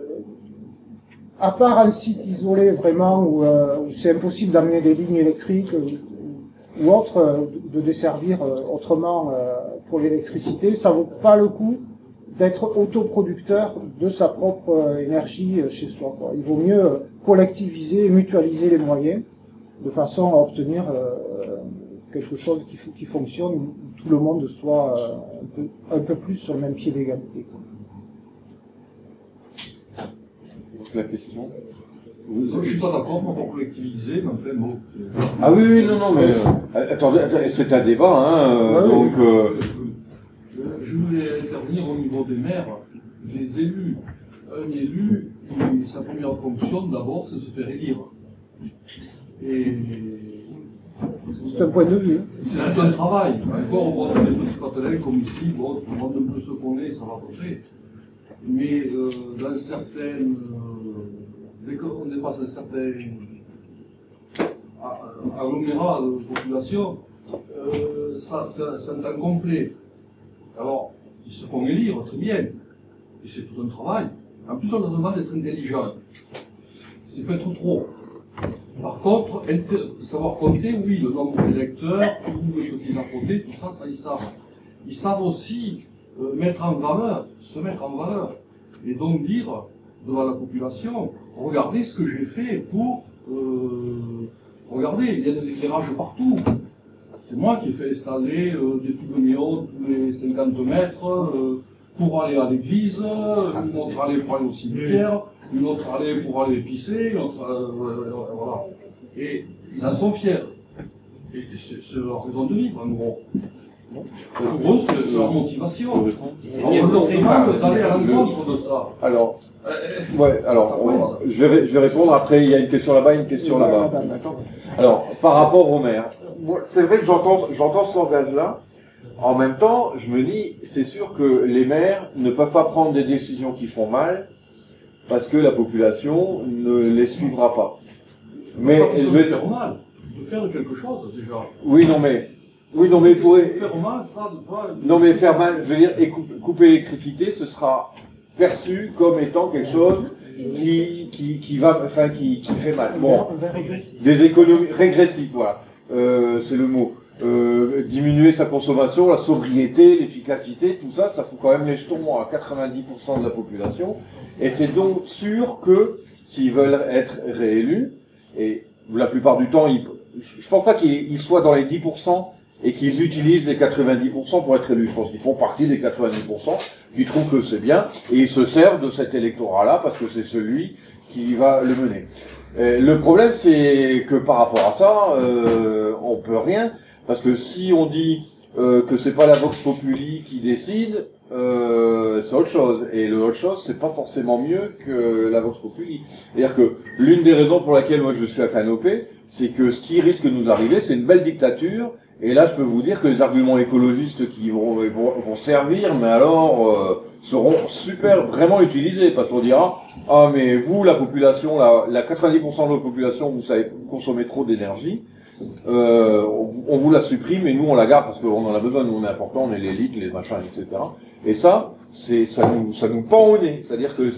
À part un site isolé vraiment où, euh, où c'est impossible d'amener des lignes électriques ou, ou autre, euh, de, de desservir euh, autrement euh, pour l'électricité, ça vaut pas le coup d'être autoproducteur de sa propre euh, énergie euh, chez soi, quoi. Il vaut mieux euh, collectiviser et mutualiser les moyens de façon à obtenir euh, quelque chose qui, f- qui fonctionne, où tout le monde soit euh, un, peu, un peu plus sur le même pied d'égalité, quoi. La question. Je suis pas d'accord, on peut collectiviser, mais enfin bon. c'est- Ah oui, oui, non, non, mais euh, attendez, attendez, c'est un débat, hein, euh, Ouais, donc. Euh, Euh, Je voulais intervenir au niveau des maires, des élus. un élu, il- sa première fonction, d'abord, c'est se faire élire. Et C'est un point de vue. c'est un travail. Encore, bon, dans les petits patelins comme ici, bon, tout le monde un peu se connaît, ça va marcher. Mais euh, dans certaines. Euh, dès qu'on dépasse un certain a- agglomérat de population, euh, ça, ça, c'est un temps complet. Alors, ils se font élire, très bien. Et c'est tout un travail. En plus, on leur demande d'être intelligent. C'est peut-être trop. Par contre, inter- savoir compter, oui, le nombre d'électeurs, tous les petits à côté, tout ça, ça ils savent. Ils savent aussi euh, mettre en valeur, se mettre en valeur, et donc dire devant la population, regardez ce que j'ai fait pour... Euh, regardez, il y a des éclairages partout. C'est moi qui ai fait installer euh, des tubes néons tous les cinquante mètres euh, pour aller à l'église, une autre allée pour aller au cimetière, une autre allée pour aller pisser, une autre... Euh, euh, voilà. Et ils en sont fiers. Et c'est c'est leur raison de vivre, en gros. Pour eux, c'est c'est leur motivation. C'est Alors, on leur c'est demande pas- d'aller à c'est- l'encontre de ça. Alors, Euh, ouais, alors, on- je, vais, ré- je vais répondre. Après, il y a une question là-bas, une question là-bas. Alors, par rapport au maire, moi, c'est vrai que j'entends, j'entends ce langage-là. En même temps, je me dis, c'est sûr que les maires ne peuvent pas prendre des décisions qui font mal parce que la population ne les suivra pas. Mais Pas je de vais... faire mal, de faire quelque chose déjà. Oui, non, mais, oui, non, mais pour, De faire mal, ça, de pas. non, mais faire mal, je veux dire, et couper, couper l'électricité, ce sera perçu comme étant quelque chose qui, qui, qui va, enfin, qui, qui fait mal. Bon. Des économies régressives, voilà. Euh, c'est le mot. Euh, diminuer sa consommation, la sobriété, l'efficacité, tout ça, ça fout quand même les jetons à quatre-vingt-dix pour cent de la population. Et c'est donc sûr que s'ils veulent être réélus, et la plupart du temps, ils, je pense pas qu'ils ils soient dans les dix pour cent et qu'ils utilisent les quatre-vingt-dix pour cent pour être élus. Je pense qu'ils font partie des quatre-vingt-dix pour cent qui trouvent que c'est bien et ils se servent de cet électorat-là parce que c'est celui qui va le mener. Et le problème, c'est que par rapport à ça, euh, on peut rien, parce que si on dit euh, que c'est pas la Vox Populi qui décide, euh, c'est autre chose. Et le autre chose, c'est pas forcément mieux que la Vox Populi. C'est-à-dire que l'une des raisons pour laquelle moi je suis à Canopée, c'est que ce qui risque de nous arriver, c'est une belle dictature. Et là, je peux vous dire que les arguments écologistes qui vont vont, vont servir, mais alors euh, seront super vraiment utilisés, parce qu'on dira ah mais vous la population, la, la quatre-vingt-dix pour cent de la population, vous savez consommer trop d'énergie, euh, on, on vous la supprime et nous on la garde parce qu'on en a besoin, nous on est important, on est l'élite, les machins, et cetera. Et ça, c'est ça nous ça nous pend au nez. C'est-à-dire que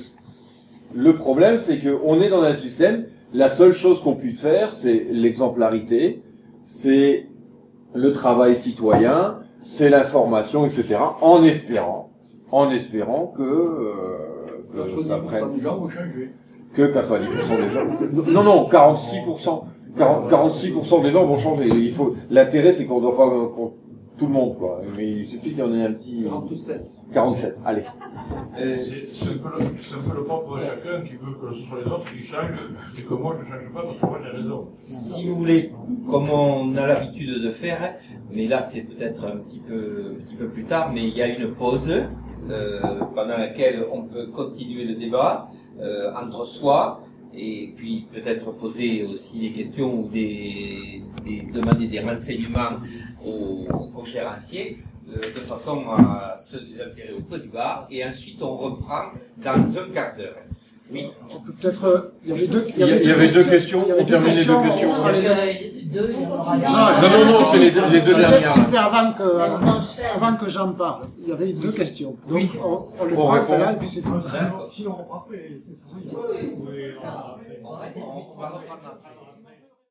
le problème, c'est que on est dans un système. La seule chose qu'on puisse faire, c'est l'exemplarité, c'est le travail citoyen, c'est l'information, et cetera. En espérant, en espérant que, euh, que ça prenne, que quatre-vingt-dix pour cent des gens. Non, non, quarante-six pour cent. quarante, quarante-six pour cent des gens vont changer. Il faut, l'intérêt, c'est qu'on ne doit pas, qu'on, tout le monde, quoi. Mais il suffit qu'il y en ait un petit. quarante-sept. quarante-sept. Allez. C'est c'est un, peu le- c'est un peu le propre de chacun qui veut que ce soit les autres qui changent et que moi je ne change pas parce que moi j'ai raison. Si vous voulez, comme on a l'habitude de faire, mais là c'est peut-être un petit peu, un petit peu plus tard, mais il y a une pause euh, pendant laquelle on peut continuer le débat euh, entre soi et puis peut-être poser aussi des questions ou des, des demander des renseignements aux conférenciers. De façon à se désaltérer au peu du bar, et ensuite on reprend dans un quart d'heure. Oui. On peut peut-être. euh, Il y avait deux, Il y a- il y avait deux questions. il y avait On termine les deux questions. Non, parce que deux, il y en aura dix. Ah, non, non, non, c'est les deux, les deux C'était- dernières. C'était avant que, Elles s'enchaînent. avant que j'en parle. Il y avait deux questions. Donc, Oui. on, on les On prend répond. celle-là et puis c'est tout. Si on reprend après, c'est ça. Oui, oui. On va reprendre après.